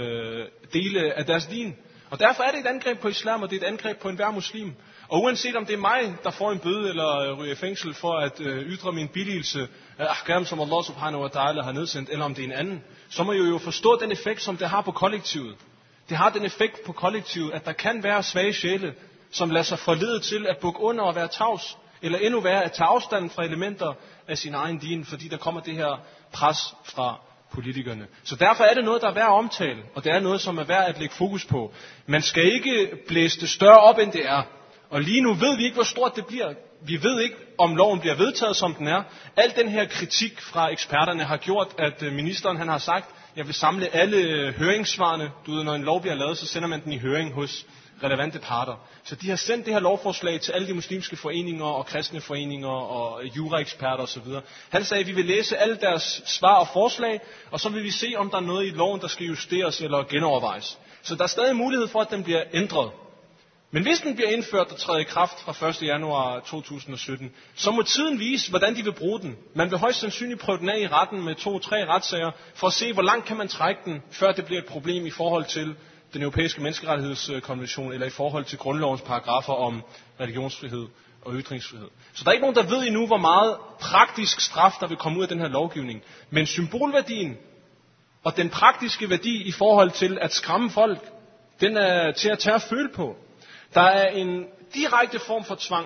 dele af deres din. Og derfor er det et angreb på islam, og det er et angreb på enhver muslim. Og uanset om det er mig, der får en bøde eller ryger i fængsel for at ytre min billigelse af ahkam, som Allah subhanahu wa ta'ala har nedsendt, eller om det er en anden, så må jeg jo forstå den effekt, som det har på kollektivet. Det har den effekt på kollektivet, at der kan være svage sjæle, som lader sig forlede til at bukke under og være tavs, eller endnu værre at tage afstand fra elementer af sin egen din, fordi der kommer det her pres fra politikerne. Så derfor er det noget, der er værd at omtale, og det er noget, som er værd at lægge fokus på. Man skal ikke blæse det større op, end det er. Og lige nu ved vi ikke, hvor stort det bliver. Vi ved ikke, om loven bliver vedtaget, som den er. Al den her kritik fra eksperterne har gjort, at ministeren han har sagt, jeg vil samle alle høringssvarene. Du ved, når en lov bliver lavet, så sender man den i høring hos relevante parter. Så de har sendt det her lovforslag til alle de muslimske foreninger og kristne foreninger og juraeksperter osv. Han sagde, at vi vil læse alle deres svar og forslag, og så vil vi se, om der er noget i loven, der skal justeres eller genovervejes. Så der er stadig mulighed for, at den bliver ændret. Men hvis den bliver indført og træder i kraft fra 1. januar 2017, så må tiden vise, hvordan de vil bruge den. Man vil højst sandsynligt prøve den af i retten med 2-3 retssager, for at se, hvor langt kan man trække den, før det bliver et problem i forhold til den europæiske menneskerettighedskonvention, eller i forhold til grundlovens paragrafer om religionsfrihed og ytringsfrihed. Så der er ikke nogen, der ved endnu, hvor meget praktisk straf, der vil komme ud af den her lovgivning. Men symbolværdien og den praktiske værdi i forhold til at skræmme folk, den er til at tage at føle på. Der er en direkte form for tvang,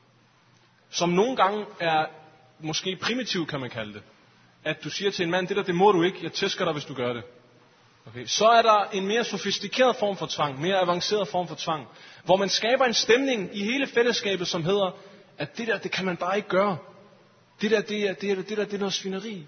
som nogle gange er måske primitiv, kan man kalde det. At du siger til en mand, det må du ikke, jeg tæsker dig, hvis du gør det. Okay. Så er der en mere sofistikeret form for tvang, mere avanceret form for tvang, hvor man skaber en stemning i hele fællesskabet, som hedder, at det der, det kan man bare ikke gøre. Det der, det er noget svineri.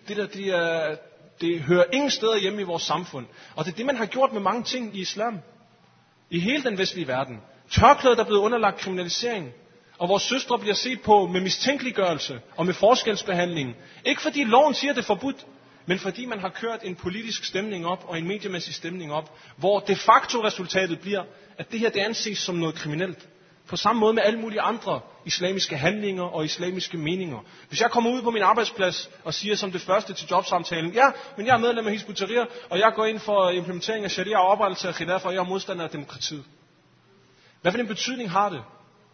Det hører ingen steder hjemme i vores samfund. Og det er det, man har gjort med mange ting i islam. I hele den vestlige verden. Tørklædet er blevet underlagt kriminalisering, og vores søstre bliver set på med mistænkeliggørelse og med forskelsbehandling. Ikke fordi loven siger, det er forbudt, men fordi man har kørt en politisk stemning op og en mediemæssig stemning op, hvor de facto resultatet bliver, at det her det anses som noget kriminelt. På samme måde med alle mulige andre islamiske handlinger og islamiske meninger. Hvis jeg kommer ud på min arbejdsplads og siger som det første til jobsamtalen, ja, men jeg er medlem af Hizb ut-Tahrir, og jeg går ind for implementering af sharia og oprettelse af khilaf, og jeg er modstander af demokratiet. Hvad for en betydning har det?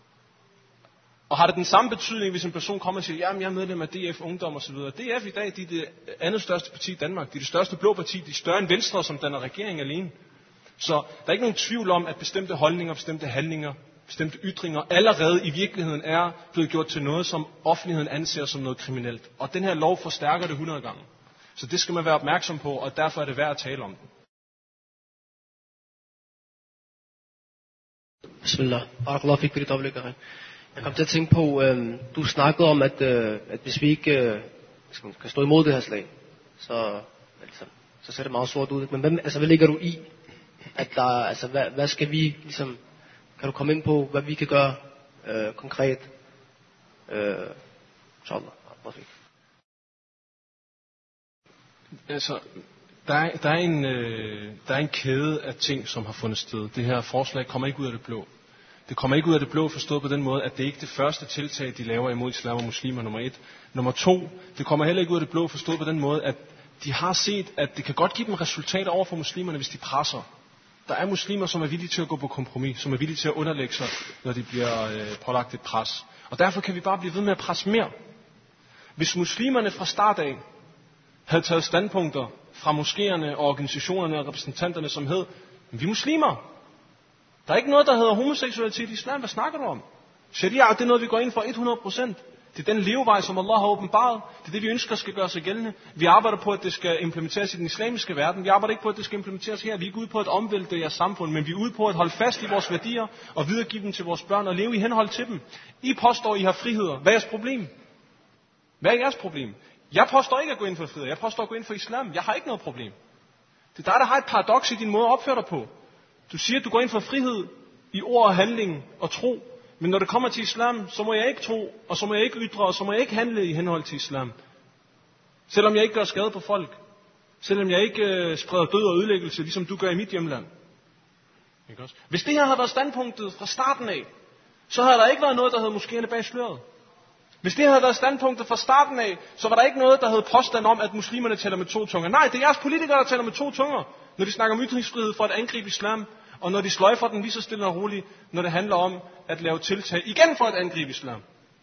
Og har det den samme betydning, hvis en person kommer og siger, jamen jeg er medlem af DF Ungdom osv. DF i dag, de er det andet største parti i Danmark. De er det største blå parti. De er større end Venstre, som danner regering alene. Så der er ikke nogen tvivl om, at bestemte holdninger, bestemte handlinger, bestemte ytringer allerede i virkeligheden er blevet gjort til noget, som offentligheden anser som noget kriminelt. Og den her lov forstærker det 100 gange. Så det skal man være opmærksom på, og derfor er det værd at tale om den. Bismillah. Barakallahu fik for dit oplæg. Jeg kom til at tænke på, du snakkede om, at hvis vi ikke kan stå imod det her slag, så ser det meget sort ud. Men hvad ligger du i? At der, hvad skal vi ligesom, kan du komme ind på, hvad vi kan gøre konkret? Inshallah. Altså, der er en kæde af ting, som har fundet sted. Det her forslag kommer ikke ud af det blå. Det kommer ikke ud af det blå forstået på den måde, at det ikke er det første tiltag, de laver imod islam og muslimer, nummer 1. Nummer 2, det kommer heller ikke ud af det blå forstået på den måde, at de har set, at det kan godt give dem resultater over for muslimerne, hvis de presser. Der er muslimer, som er villige til at gå på kompromis, som er villige til at underlægge sig, når de bliver pålagt et pres. Og derfor kan vi bare blive ved med at presse mere. Hvis muslimerne fra start af havde taget standpunkter fra moskéerne og organisationerne og repræsentanterne, som hed, vi er muslimer. Der er ikke noget, der hedder homoseksualitet i islam. Hvad snakker du om? Sharia, det er noget, vi går ind for 100%. Det er den levevej, som Allah har åbenbaret. Det er det, vi ønsker skal gøre sig gældende. Vi arbejder på, at det skal implementeres i den islamiske verden. Vi arbejder ikke på, at det skal implementeres her. Vi er ikke ude på at omvælte jeres samfund, men vi er ude på at holde fast i vores værdier og videregive dem til vores børn og leve i henhold til dem. I påstår, I har friheder. Hvad er jeres problem? Hvad er jeres problem? Jeg påstår ikke at gå ind for frihed. Jeg påstår at gå ind for islam. Jeg har ikke noget problem. Det er dig, der har et paradoks i din måde at opføre dig på. Du siger, at du går ind for frihed i ord og handling og tro. Men når det kommer til islam, så må jeg ikke tro, og så må jeg ikke ytre, og så må jeg ikke handle i henhold til islam. Selvom jeg ikke gør skade på folk. Selvom jeg ikke spreder død og ødelæggelse, ligesom du gør i mit hjemland. Ikke også? Hvis det her havde været standpunktet fra starten af, så havde der ikke været noget, der hed moskéerne bag sløret. Hvis det havde været standpunktet fra starten af, så var der ikke noget, der hed påstand om, at muslimerne taler med 2 tunger. Nej, det er jeres politikere, der taler med 2 tunger, når de snakker om ytringsfrihed for at angribe islam, og når de sløjfer den lige så stille og roligt, når det handler om at lave tiltag igen for at angribe islam.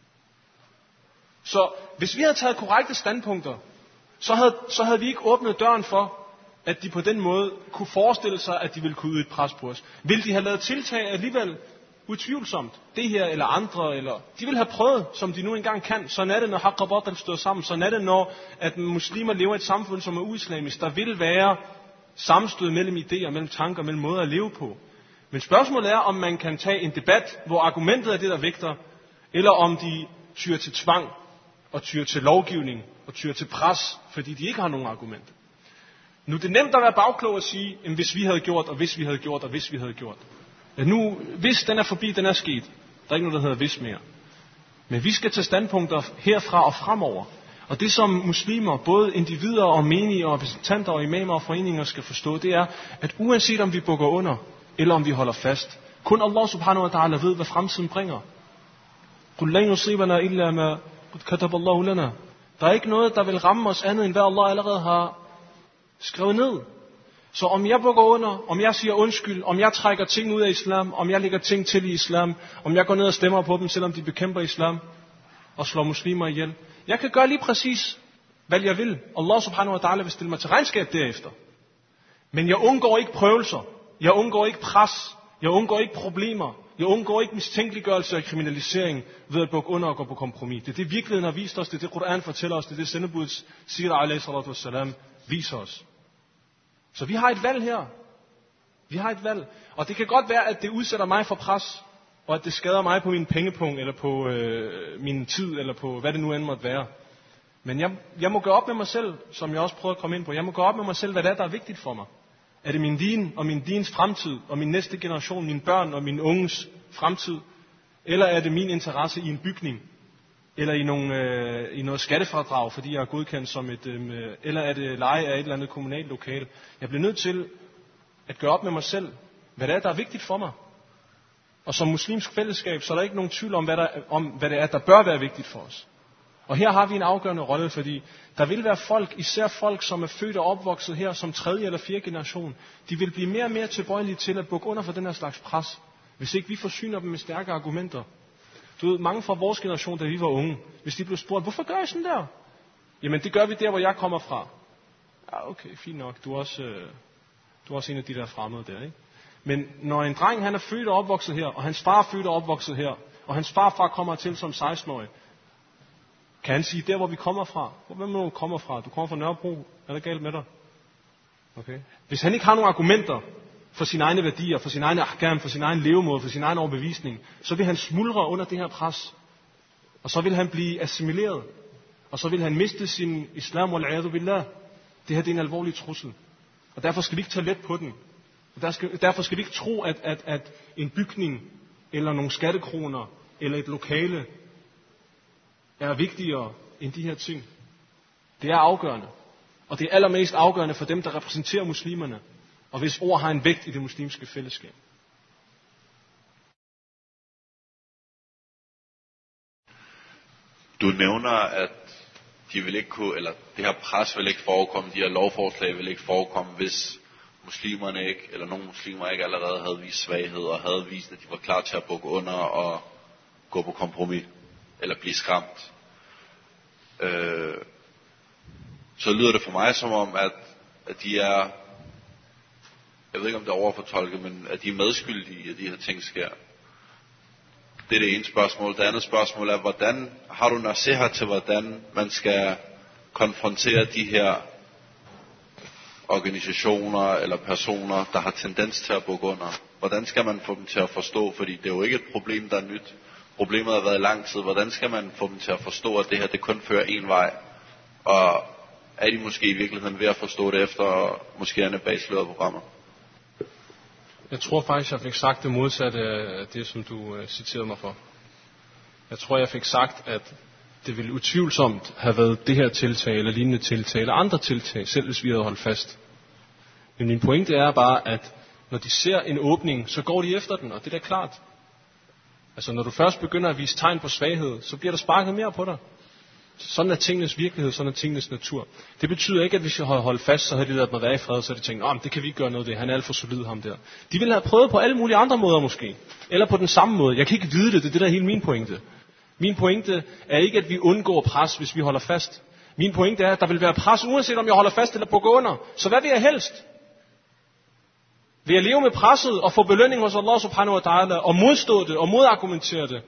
Så hvis vi havde taget korrekte standpunkter, så havde vi ikke åbnet døren for, at de på den måde kunne forestille sig, at de ville kunne yde et pres på os. Vil de have lavet tiltag alligevel? Utvivlsomt. Det her eller andre, eller de vil have prøvet, som de nu engang kan. Sådan er det, når haqq og batil støder sammen. Sådan er det, når at muslimer lever i et samfund, som er uislamisk. Der vil være sammenstød mellem idéer, mellem tanker, mellem måder at leve på. Men spørgsmålet er, om man kan tage en debat, hvor argumentet er det, der vægter, eller om de tyr til tvang, og tyr til lovgivning, og tyr til pres, fordi de ikke har nogen argumenter. Nu er det nemt at være bagklog og sige, hvis vi havde gjort, og hvis vi havde gjort, og hvis vi havde gjort. Ja, nu, hvis den er forbi, den er sket. Der er ikke noget, der hedder hvis mere. Men vi skal tage standpunkter herfra og fremover. Og det som muslimer, både individer og menige og repræsentanter og imamer og foreninger skal forstå, det er, at uanset om vi bukker under, eller om vi holder fast, kun Allah subhanahu wa ta'ala ved, hvad fremtiden bringer. Der er ikke noget, der vil ramme os andet, end hvad Allah allerede har skrevet ned. Så om jeg bukker under, om jeg siger undskyld, om jeg trækker ting ud af islam, om jeg lægger ting til i islam, om jeg går ned og stemmer på dem, selvom de bekæmper islam og slår muslimer ihjel. Jeg kan gøre lige præcis, hvad jeg vil. Allah subhanahu wa ta'ala vil stille mig til regnskab derefter. Men jeg undgår ikke prøvelser. Jeg undgår ikke pres. Jeg undgår ikke problemer. Jeg undgår ikke mistænkeliggørelse og kriminalisering ved at bukke under og gå på kompromis. Det er det virkeligheden har vist os. Det er det Koran fortæller os. Det er det sendebudets Sira alaihi salatu wassalam viser os. Så vi har et valg her. Vi har et valg. Og det kan godt være, at det udsætter mig for pres, og at det skader mig på min pengepunkt, eller på min tid, eller på hvad det nu end måtte være. Men jeg må gå op med mig selv, som jeg også prøver at komme ind på. Jeg må gå op med mig selv, hvad det er, der er vigtigt for mig. Er det min din og min dins fremtid, og min næste generation, mine børn og mine unges fremtid? Eller er det min interesse i en bygning? Eller i noget skattefradrag, fordi jeg er godkendt som eller er det leje af et eller andet kommunalt lokale? Jeg bliver nødt til at gøre op med mig selv, hvad det er, der er vigtigt for mig. Og som muslimsk fællesskab, så er der ikke nogen tvivl om, hvad det er, der bør være vigtigt for os. Og her har vi en afgørende rolle, fordi der vil være folk, især folk, som er født og opvokset her som 3. eller 4. generation, de vil blive mere og mere tilbøjelige til at bukke under for den her slags pres, hvis ikke vi forsyner dem med stærke argumenter. Du ved, mange fra vores generation, da vi var unge, hvis de blev spurgt, hvorfor gør I sådan der? Jamen, det gør vi der, hvor jeg kommer fra. Ja, okay, fint nok. Du er også en af de der fremmede der, ikke? Men når en dreng, han er født og opvokset her, og hans far er født og opvokset her, og hans farfar kommer til som 16-årig, kan han sige, der hvor vi kommer fra? Hvem du kommer fra? Du kommer fra Nørrebro. Er det galt med dig? Okay. Hvis han ikke har nogen argumenter for sine egne værdier, for sin egen ahkam, for sin egen levemåde, for sin egen overbevisning, så vil han smuldre under det her pres. Og så vil han blive assimileret. Og så vil han miste sin islam wal-'iyadu billah. Det her det er en alvorlig trussel. Og derfor skal vi ikke tage let på den. Og derfor skal vi ikke tro, at en bygning, eller nogle skattekroner, eller et lokale, er vigtigere end de her ting. Det er afgørende. Og det er allermest afgørende for dem, der repræsenterer muslimerne, og hvis ord har en vægt i det muslimske fællesskab. Du nævner, at de vil ikke kunne, eller det her pres vil ikke forekomme, de her lovforslag vil ikke forekomme, hvis muslimerne ikke, eller nogle muslimer ikke allerede havde vist svaghed, og havde vist, at de var klar til at bukke under og gå på kompromis, eller blive skræmt. Så lyder det for mig som om, at de er, jeg ved ikke om det er overfortolket, men at de er medskyldige i, at de her ting sker. Det er det ene spørgsmål. Det andet spørgsmål er, hvordan har du nasiha til, hvordan man skal konfrontere de her organisationer eller personer, der har tendens til at bukke under? Hvordan skal man få dem til at forstå? Fordi det er jo ikke et problem, der er nyt. Problemet har været i lang tid. Hvordan skal man få dem til at forstå, at det her det kun fører en vej? Og er de måske i virkeligheden ved at forstå det efter moskéerne bag sløret programmer? Jeg tror faktisk, jeg fik sagt det modsatte af det, som du citerede mig for. Jeg tror, jeg fik sagt, at det ville utvivlsomt have været det her tiltag, eller lignende tiltag, eller andre tiltag, selv hvis vi havde holdt fast. Men min pointe er bare, at når de ser en åbning, så går de efter den, og det er da klart. Altså når du først begynder at vise tegn på svaghed, så bliver der sparket mere på dig. Sådan er tingenes virkelighed, sådan er tingenes natur. Det betyder ikke, at hvis jeg har holdt fast, så har de ladet mig være i fred, så har de tænkt, det kan vi ikke gøre noget af det, han er alt for solid ham der. De ville have prøvet på alle mulige andre måder måske. Eller på den samme måde. Jeg kan ikke vide det, det er det der er hele min pointe. Min pointe er ikke, at vi undgår pres, hvis vi holder fast. Min pointe er, at der vil være pres, uanset om jeg holder fast eller bukker under. Så hvad vil jeg helst? Vil jeg leve med presset og få belønning hos Allah subhanahu wa ta'ala, og modstå det og modargumentere det?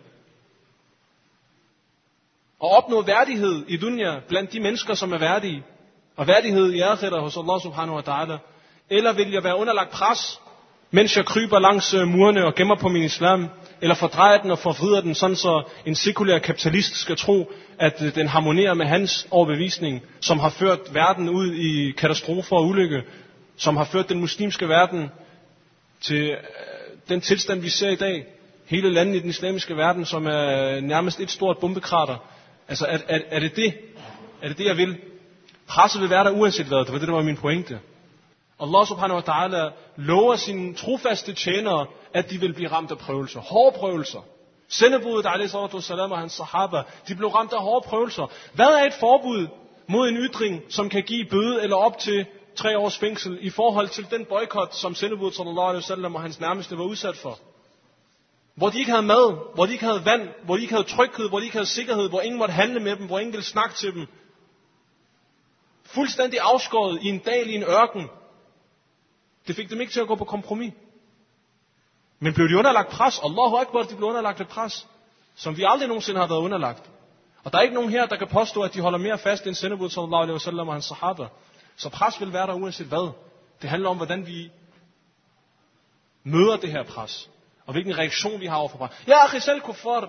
Og opnå værdighed i dunya blandt de mennesker, som er værdige, og værdighed i akhirah hos Allah subhanahu wa ta'ala? Eller vil jeg være underlagt pres, mens jeg kryber langs murene og gemmer på min islam, eller fordrejer den og forvrider den, sådan så en sekulær kapitalist skal tro, at den harmonerer med hans overbevisning, som har ført verden ud i katastrofer og ulykke, som har ført den muslimske verden til den tilstand, vi ser i dag. Hele landet i den islamiske verden, som er nærmest et stort bombekrater. Altså, er det det, jeg vil? Presset vil være der uanset hvad. Det var det, der var min pointe. Allah subhanahu wa ta'ala lover sine trofaste tjenere, at de vil blive ramt af prøvelser. Hårde prøvelser. Sendebudet, a.s.w. og hans sahaba, de blev ramt af hårde prøvelser. Hvad er et forbud mod en ytring, som kan give bøde eller op til 3 års fængsel, i forhold til den boykot, som sendebudet sallallahu alaihi wasallam og hans nærmeste var udsat for? Hvor de ikke havde mad, hvor de ikke havde vand, hvor de ikke havde tryghed, hvor de ikke havde sikkerhed, hvor ingen måtte handle med dem, hvor ingen ville snakke til dem. Fuldstændig afskåret i en dal i en ørken. Det fik dem ikke til at gå på kompromis. Men blev de underlagt pres? Allahu Akbar, de blev underlagt et pres, som vi aldrig nogensinde har været underlagt. Og der er ikke nogen her, der kan påstå, at de holder mere fast end sendebudet sallallahu alaihi wasallam og hans sahaba. Så pres vil være der uanset hvad. Det handler om, hvordan vi møder det her pres. Og hvilken reaktion vi har overfor pres. Ja, akhi, selv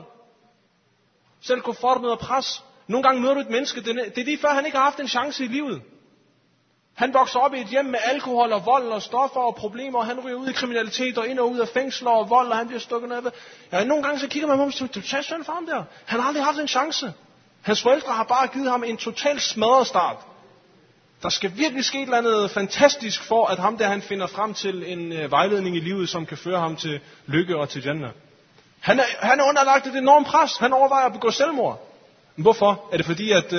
kuffar møder pres. Nogle gange møder du et menneske, det er lige før han ikke har haft en chance i livet. Han vokser op i et hjem med alkohol og vold og stoffer og problemer, og han ryger ud i kriminalitet og ind og ud af fængsler og vold, og han bliver stukket ned. Ja, nogle gange så kigger man på ham og siger, du tager synd for ham der. Han har aldrig haft en chance. Hans forældre har bare givet ham en total smadret start. Der skal virkelig ske et eller andet fantastisk for, at ham der han finder frem til en vejledning i livet, som kan føre ham til lykke og til Jannah. Han er underlagt et enormt pres. Han overvejer at begå selvmord. Men hvorfor? Er det fordi, at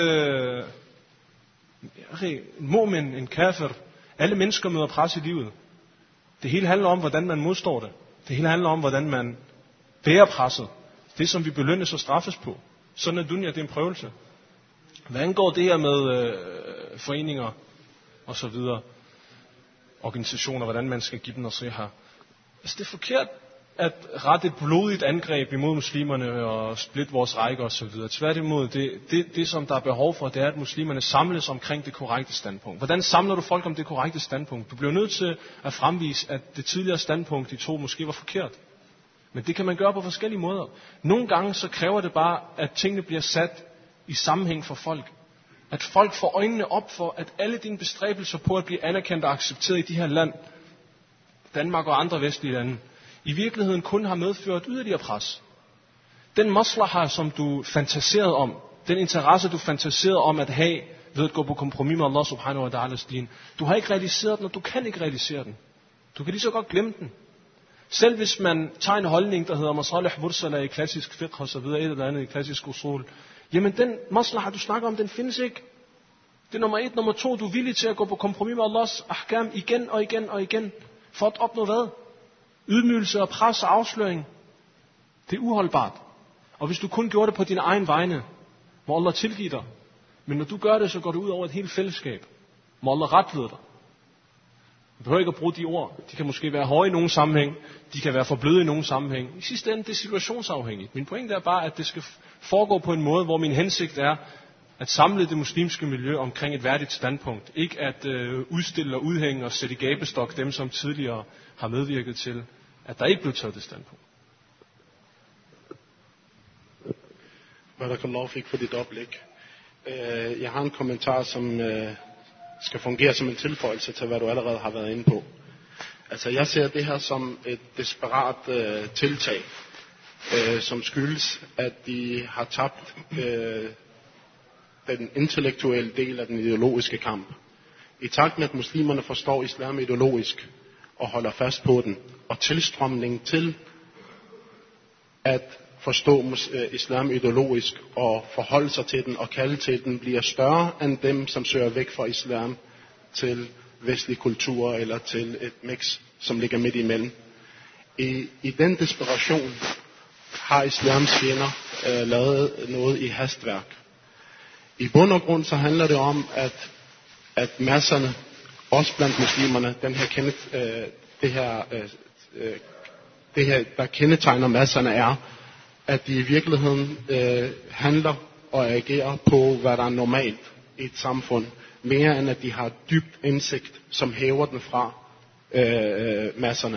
en mu'min, en kafir, alle mennesker møder pres i livet. Det hele handler om, hvordan man modstår det. Det hele handler om, hvordan man bærer presset. Det, som vi belønnes og straffes på. Sådan er dunya, det er en prøvelse. Hvad angår det her med foreninger og så videre, organisationer, hvordan man skal give dem nasiha. Altså det er forkert at rette et blodigt angreb imod muslimerne og splitte vores rækker og så videre. Tværtimod, det som der er behov for, det er, at muslimerne samles omkring det korrekte standpunkt. Hvordan samler du folk om det korrekte standpunkt? Du bliver nødt til at fremvise, at det tidligere standpunkt, de to måske var forkert. Men det kan man gøre på forskellige måder. Nogle gange så kræver det bare, at tingene bliver sat i sammenhæng for folk. At folk får øjnene op for, at alle dine bestræbelser på at blive anerkendt og accepteret i de her land, Danmark og andre vestlige lande, i virkeligheden kun har medført yderligere pres. Den maslaha, som du fantaserede om, den interesse, du fantaserede om at have ved at gå på kompromis med Allah subhanahu wa ta'alas din, du har ikke realiseret den, og du kan ikke realisere den. Du kan lige så godt glemme den. Selv hvis man tager en holdning, der hedder masalih mursala i klassisk fiqh og så videre, et eller andet i klassisk usul, jamen den maslaha, du snakker om, den findes ikke. Det er nummer 1. Nummer 2, du er villig til at gå på kompromis med Allahs ahkam igen og igen og igen, for at opnå hvad? Ydmygelse og pres og afsløring. Det er uholdbart. Og hvis du kun gjorde det på dine egen vegne, må Allah tilgive dig. Men når du gør det, så går det ud over et helt fællesskab. Må Allah retlede dig. Du behøver ikke at bruge de ord. De kan måske være hårde i nogen sammenhæng. De kan være for bløde i nogen sammenhæng. I sidste ende, det er situationsafhængigt. Min pointe er bare, at det skal foregå på en måde, hvor min hensigt er at samle det muslimske miljø omkring et værdigt standpunkt. Ikke at udstille og udhænge og sætte i gabestok dem, som tidligere har medvirket til, at der ikke blev taget det standpunkt. Barakallahu fik for dit oplæg. Jeg har en kommentar, som skal fungere som en tilføjelse til, hvad du allerede har været inde på. Altså, jeg ser det her som et desperat tiltag, som skyldes, at de har tabt den intellektuelle del af den ideologiske kamp. I takt med, at muslimerne forstår islam ideologisk og holder fast på den, og tilstrømning til at forstå islam ideologisk og forholde sig til den og kalde til den, bliver større end dem, som søger væk fra islam til vestlig kultur eller til et mix, som ligger midt imellem. I den desperation har islams fjender lavet noget i hastværk. I bund og grund så handler det om, at masserne, også blandt muslimerne, det her, der kendetegner masserne, er, at de i virkeligheden handler og agerer på, hvad der er normalt i et samfund, mere end at de har dybt indsigt, som hæver den fra masserne.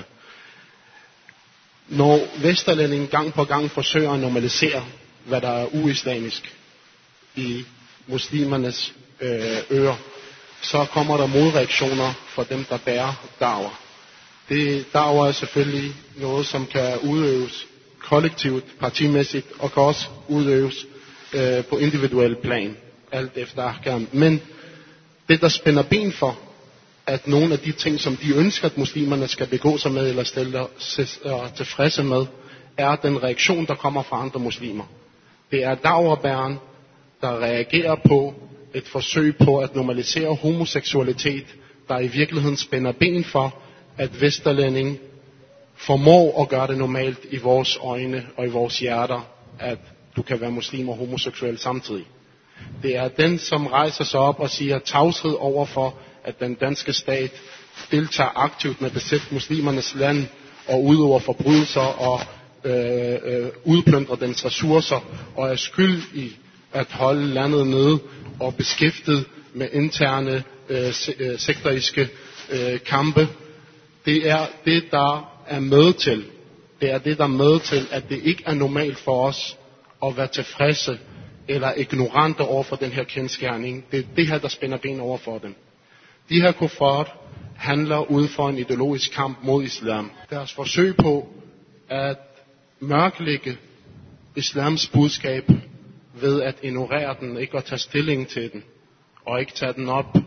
Når vesterlændingen gang på gang forsøger at normalisere, hvad der er uislamisk i muslimernes ører, så kommer der modreaktioner fra dem, der bærer da'wah. Da'wah er selvfølgelig noget, som kan udøves kollektivt, partimæssigt, og kan også udøves på individuel plan, alt efter ahkam. Men det, der spænder ben for, at nogle af de ting, som de ønsker, at muslimerne skal begå sig med, eller stille tilfredse med, er den reaktion, der kommer fra andre muslimer. Det er da'wah-bæreren, der reagerer på et forsøg på at normalisere homoseksualitet, der i virkeligheden spænder ben for, at vesterlænding formår at gøre det normalt i vores øjne og i vores hjerter, at du kan være muslim og homoseksuel samtidig. Det er den, som rejser sig op og siger tavshed overfor, at den danske stat deltager aktivt med at besætte muslimernes land og udøver forbrydelser og udplyndrer dens ressourcer og er skyld i at holde landet nede og beskæftiget med interne sekteriske kampe. Det er det, der er med til. Det er det, der er med til, at det ikke er normalt for os at være tilfredse eller ignorante over for den her kendsgerning. Det er det her, der spænder ben over for dem. De her kuffar handler ud for en ideologisk kamp mod islam. Deres forsøg på at mørklægge islams budskab ved at ignorere den, ikke at tage stilling til den, og ikke tage den op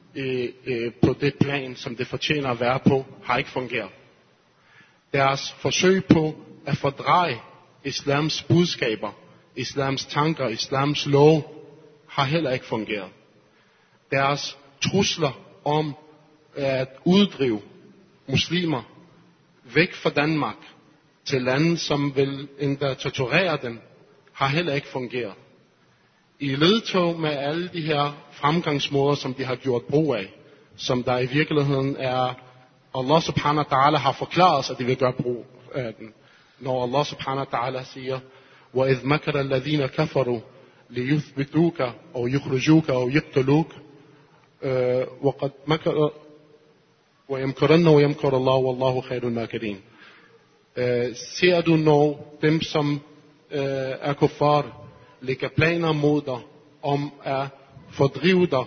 på det plan, som det fortjener at være på, har ikke fungeret. Deres forsøg på at fordreje islams budskaber, islams tanker, islams lov, har heller ikke fungeret. Deres trusler om at uddrive muslimer væk fra Danmark til lande, som vil endda torturere dem, har heller ikke fungeret. I ledtog med alle de her fremgangsmåder, som de har gjort brug af, som der i virkeligheden er, Allah subhanahu wa ta'ala har forklaret os, at de vil gøre brug af den. Når Allah subhanahu wa ta'ala siger, وَإِذْ مَكَرَ الَّذِينَ كَفَرُوا لِيُثْبِتُوكَ أَوْ يُخْرِجُوكَ أَوْ يَقْتُلُوكَ وَقَدْ مَكَرَ وَيَمْكُرَنَّ وَيَمْكُرَ اللَّهُ وَاللَّهُ خَيْرُ الْمَاكِرِينَ. Ser du, når dem, som er kuffar, lægger planer mod dig om at fordrive dig,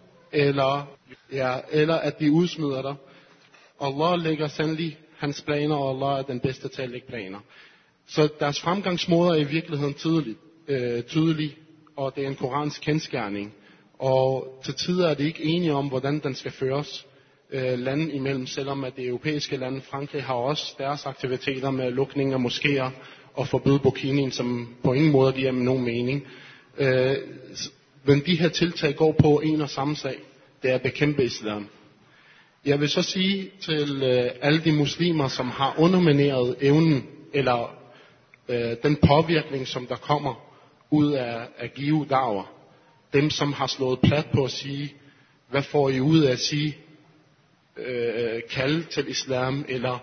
eller at de udsmider dig. Allah lægger sandelig hans planer, og Allah er den bedste til at lægge planer. Så deres fremgangsmåder er i virkeligheden tydelig, og det er en koransk kendsgerning. Og til tider er de ikke enige om, hvordan den skal føres lande imellem, selvom at det europæiske lande, Frankrig, har også deres aktiviteter med lukning af moskéer og forbyde burkinien, som på ingen måde giver dem nogen mening. Men de her tiltag går på en og samme sag. Det er at bekæmpe islam. Jeg vil så sige til alle de muslimer, som har undermineret evnen, eller den påvirkning, som der kommer ud af at give da'wah. Dem, som har slået plat på at sige, hvad får I ud af at sige, kalde til islam, eller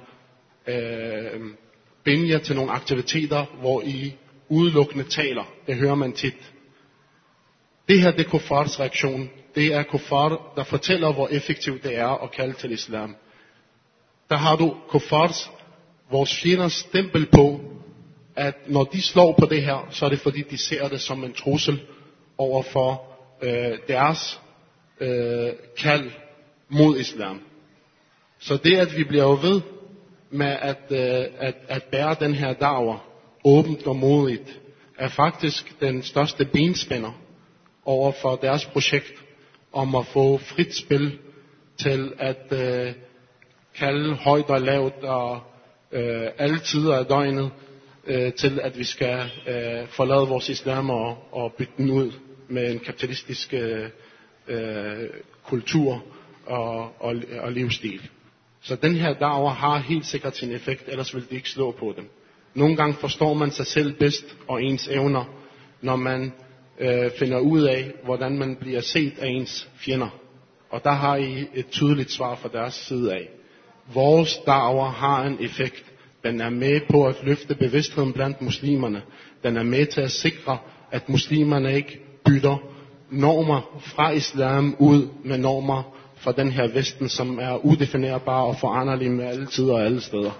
binde jer til nogle aktiviteter, hvor I udelukkende taler. Det hører man tit. Det her, det er kuffars reaktion. Det er kuffar, der fortæller, hvor effektivt det er at kalde til islam. Der har du kuffars, vores fjenders stempel på, at når de slår på det her, så er det fordi, de ser det som en trussel over for deres kald mod islam. Så det, at vi bliver ved med at bære den her da'wah åbent og modigt, er faktisk den største benspænder over for deres projekt om at få frit spil til at kalde højt og lavt og alle tider af døgnet til, at vi skal forlade vores islam og bytte den ud med en kapitalistisk kultur og livsstil. Så den her da'wah har helt sikkert sin effekt, ellers vil det ikke slå på dem. Nogle gange forstår man sig selv bedst og ens evner, når man finder ud af, hvordan man bliver set af ens fjender. Og der har I et tydeligt svar fra deres side af. Vores da'wah har en effekt. Den er med på at løfte bevidstheden blandt muslimerne. Den er med til at sikre, at muslimerne ikke bytter normer fra islam ud med normer fra den her vesten, som er udefinerbare og foranderlige med alle tider og alle steder.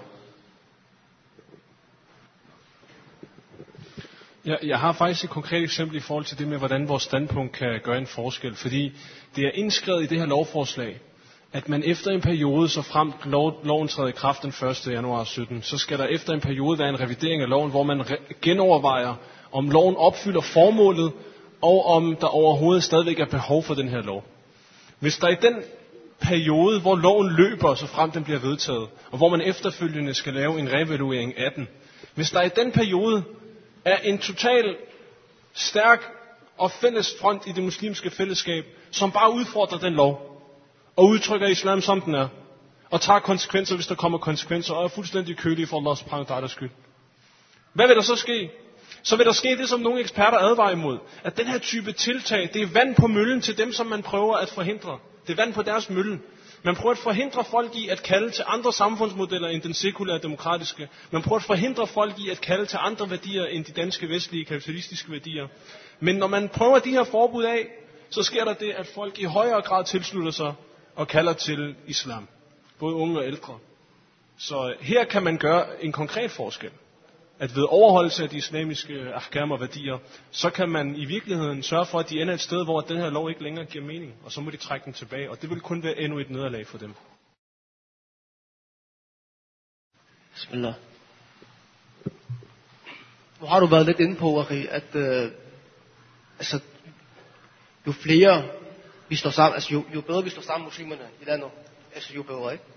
Jeg har faktisk et konkret eksempel i forhold til det med, hvordan vores standpunkt kan gøre en forskel. Fordi det er indskrevet i det her lovforslag, at man efter en periode, så frem loven træder i kraft den 1. januar 17, så skal der efter en periode være en revidering af loven, hvor man genovervejer, om loven opfylder formålet, og om der overhovedet stadigvæk er behov for den her lov. Hvis der i den periode, hvor loven løber, så frem den bliver vedtaget, og hvor man efterfølgende skal lave en reevaluering af den, hvis der i den periode er en total stærk og fælles front i det muslimske fællesskab, som bare udfordrer den lov, og udtrykker islam som den er, og tager konsekvenser, hvis der kommer konsekvenser, og er fuldstændig kølige for Allah subhanahu wa ta'ala skyld. Hvad vil der så ske? Så vil der ske det, som nogle eksperter advarer imod, at den her type tiltag, det er vand på møllen til dem, som man prøver at forhindre. Det er vand på deres mølle. Man prøver at forhindre folk i at kalde til andre samfundsmodeller end den sekulære demokratiske. Man prøver at forhindre folk i at kalde til andre værdier end de danske vestlige kapitalistiske værdier. Men når man prøver de her forbud af, så sker der det, at folk i højere grad tilslutter sig og kalder til islam. Både unge og ældre. Så her kan man gøre en konkret forskel. At ved overholdelse af de islamiske ahkam og værdier, så kan man i virkeligheden sørge for, at de ender et sted, hvor den her lov ikke længere giver mening. Og så må de trække den tilbage, og det vil kun være endnu et nederlag for dem. Bismillah. Nu har du været lidt inde på, Ari, at altså, jo flere vi står sammen, altså jo bedre vi står sammen muslimerne i landet, altså jo bedre, ikke?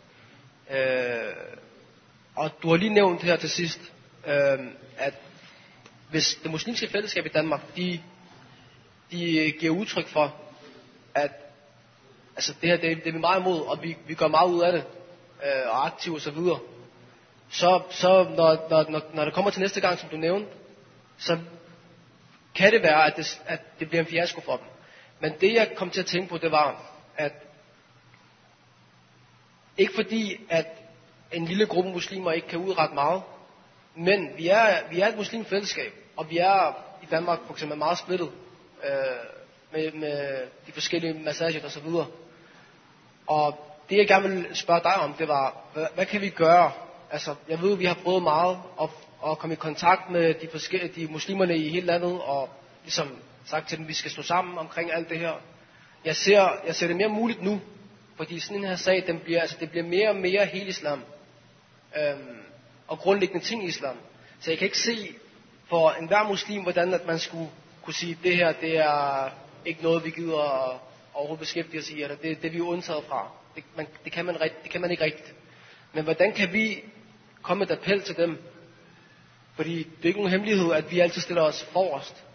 Og du har lige nævnt her til sidst, at hvis det muslimske fællesskab i Danmark, de giver udtryk for, at altså det her, det er vi meget imod, og vi gør meget ud af det, og aktive og så videre, så når det kommer til næste gang, som du nævnte, så kan det være, at det bliver en fiasko for dem. Men det jeg kom til at tænke på, det var, at ikke fordi, at en lille gruppe muslimer ikke kan udrette meget, men vi er et muslimsk fællesskab, og vi er i Danmark for eksempel meget splittet med de forskellige massager og så videre. Og det jeg gerne vil spørge dig om, det var, hvad kan vi gøre? Altså, jeg ved, vi har prøvet meget at komme i kontakt med de muslimerne i hele landet, og ligesom sagt til dem, vi skal stå sammen omkring alt det her. Jeg ser det mere muligt nu, fordi sådan en her sag, det bliver mere og mere hele islam. Og grundlæggende ting i islam. Så jeg kan ikke se for enhver muslim, hvordan at man skulle kunne sige, det her, det er ikke noget, vi gider at overhovedet beskæftige os i, eller det vi er undtaget fra. Det kan man ikke rigtigt. Men hvordan kan vi komme med et appel til dem? Fordi det er ikke nogen hemmelighed, at vi altid stiller os forrest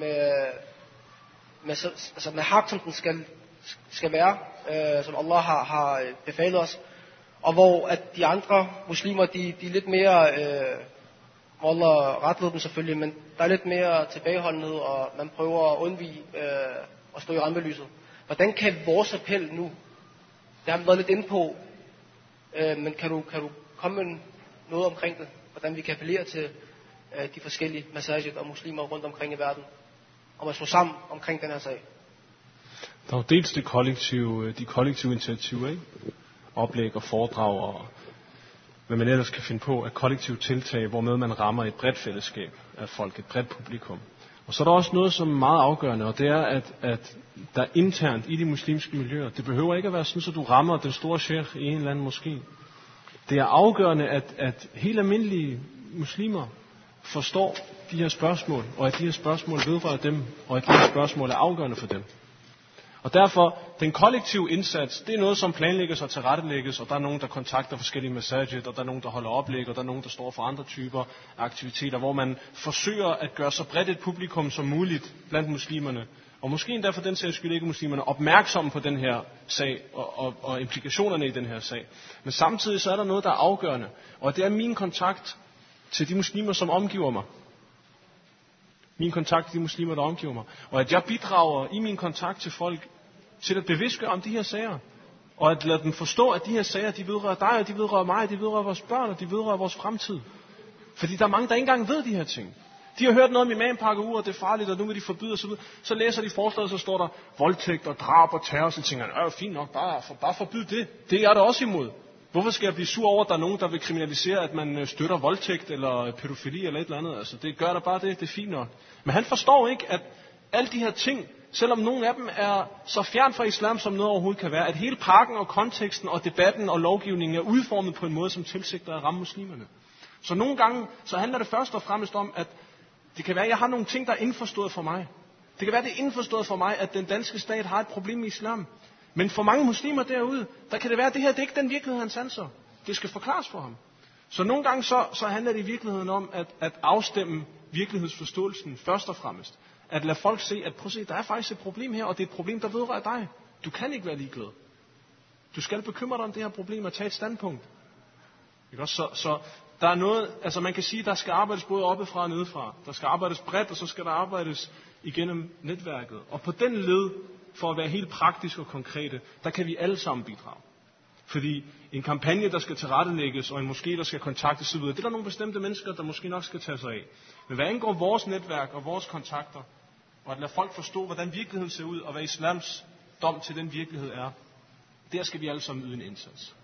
med hak, som den skal være, som Allah har befalet os. Og hvor at de andre muslimer, de er lidt mere, Allah rettede dem selvfølgelig, men der er lidt mere tilbageholdenhed, og man prøver at undvige at stå i rampelyset. Hvordan kan vores appel nu, det har vi været lidt inde på, men kan du komme med noget omkring det, hvordan vi kan appellere til de forskellige massager og muslimer rundt omkring i verden, om at stå sammen omkring den her sag? Der er jo dels de kollektive initiativer, ikke? Oplæg og foredrag og hvad man ellers kan finde på af kollektive tiltag, hvormed man rammer et bredt fællesskab af folk, et bredt publikum. Og så er der også noget, som er meget afgørende, og det er, at der internt i de muslimske miljøer, det behøver ikke at være sådan, så du rammer den store sheikh i en eller anden moské. Det er afgørende, at helt almindelige muslimer forstår de her spørgsmål, og at de her spørgsmål vedrører dem, og at de her spørgsmål er afgørende for dem. Og derfor, den kollektive indsats, det er noget, som planlægges og tilrettelægges, og der er nogen, der kontakter forskellige masajid, og der er nogen, der holder oplæg, og der er nogen, der står for andre typer aktiviteter, hvor man forsøger at gøre så bredt et publikum som muligt blandt muslimerne, og måske endda for den sags skyld ikke muslimerne, opmærksomme på den her sag og implikationerne i den her sag. Men samtidig så er der noget, der er afgørende, og det er min kontakt til de muslimer, som omgiver mig. Min kontakt til de muslimer, der omgiver mig. Og at jeg bidrager i min kontakt til folk til at bevidstgøre om de her sager. Og at lade dem forstå, at de her sager, de vedrører dig, og de vedrører mig, de vedrører vores børn, og de vedrører vores fremtid. Fordi der er mange, der ikke engang ved de her ting. De har hørt noget om imamparker og det er farligt, og nu vil de forbyde osv. Så læser de forslaget, så står der voldtægt og drab og terror, så tænker jeg, fint nok, bare forbyd det. Det er jeg da også imod. Hvorfor skal jeg blive sur over, at der er nogen, der vil kriminalisere, at man støtter voldtægt eller pædofili eller et eller andet? Altså, det gør der bare det er fint nok. Men han forstår ikke, at alle de her ting, selvom nogle af dem er så fjern fra islam, som noget overhovedet kan være, at hele pakken og konteksten og debatten og lovgivningen er udformet på en måde, som tilsigter at ramme muslimerne. Så nogle gange, så handler det først og fremmest om, at det kan være, at jeg har nogle ting, der er indforstået for mig. Det kan være, det er indforstået for mig, at den danske stat har et problem med islam. Men for mange muslimer derude, der kan det være, at det her det er ikke den virkelighed, han sanser. Det skal forklares for ham. Så nogle gange så handler det i virkeligheden om at afstemme virkelighedsforståelsen først og fremmest. At lade folk se, at prøv at se, der er faktisk et problem her, og det er et problem, der vedrører dig. Du kan ikke være ligeglad. Du skal bekymre dig om det her problem og tage et standpunkt. Ikke også? Så der er noget, altså man kan sige, der skal arbejdes både oppefra og nedefra. Der skal arbejdes bredt, og så skal der arbejdes igennem netværket. Og på den led, for at være helt praktisk og konkrete, der kan vi alle sammen bidrage. Fordi en kampagne, der skal tilrettelægges, og en moské, der skal kontaktes, så videre, det er der nogle bestemte mennesker, der måske nok skal tage sig af. Men hvad angår vores netværk og vores kontakter, og at lade folk forstå, hvordan virkeligheden ser ud, og hvad islams dom til den virkelighed er, der skal vi alle sammen yde en indsats.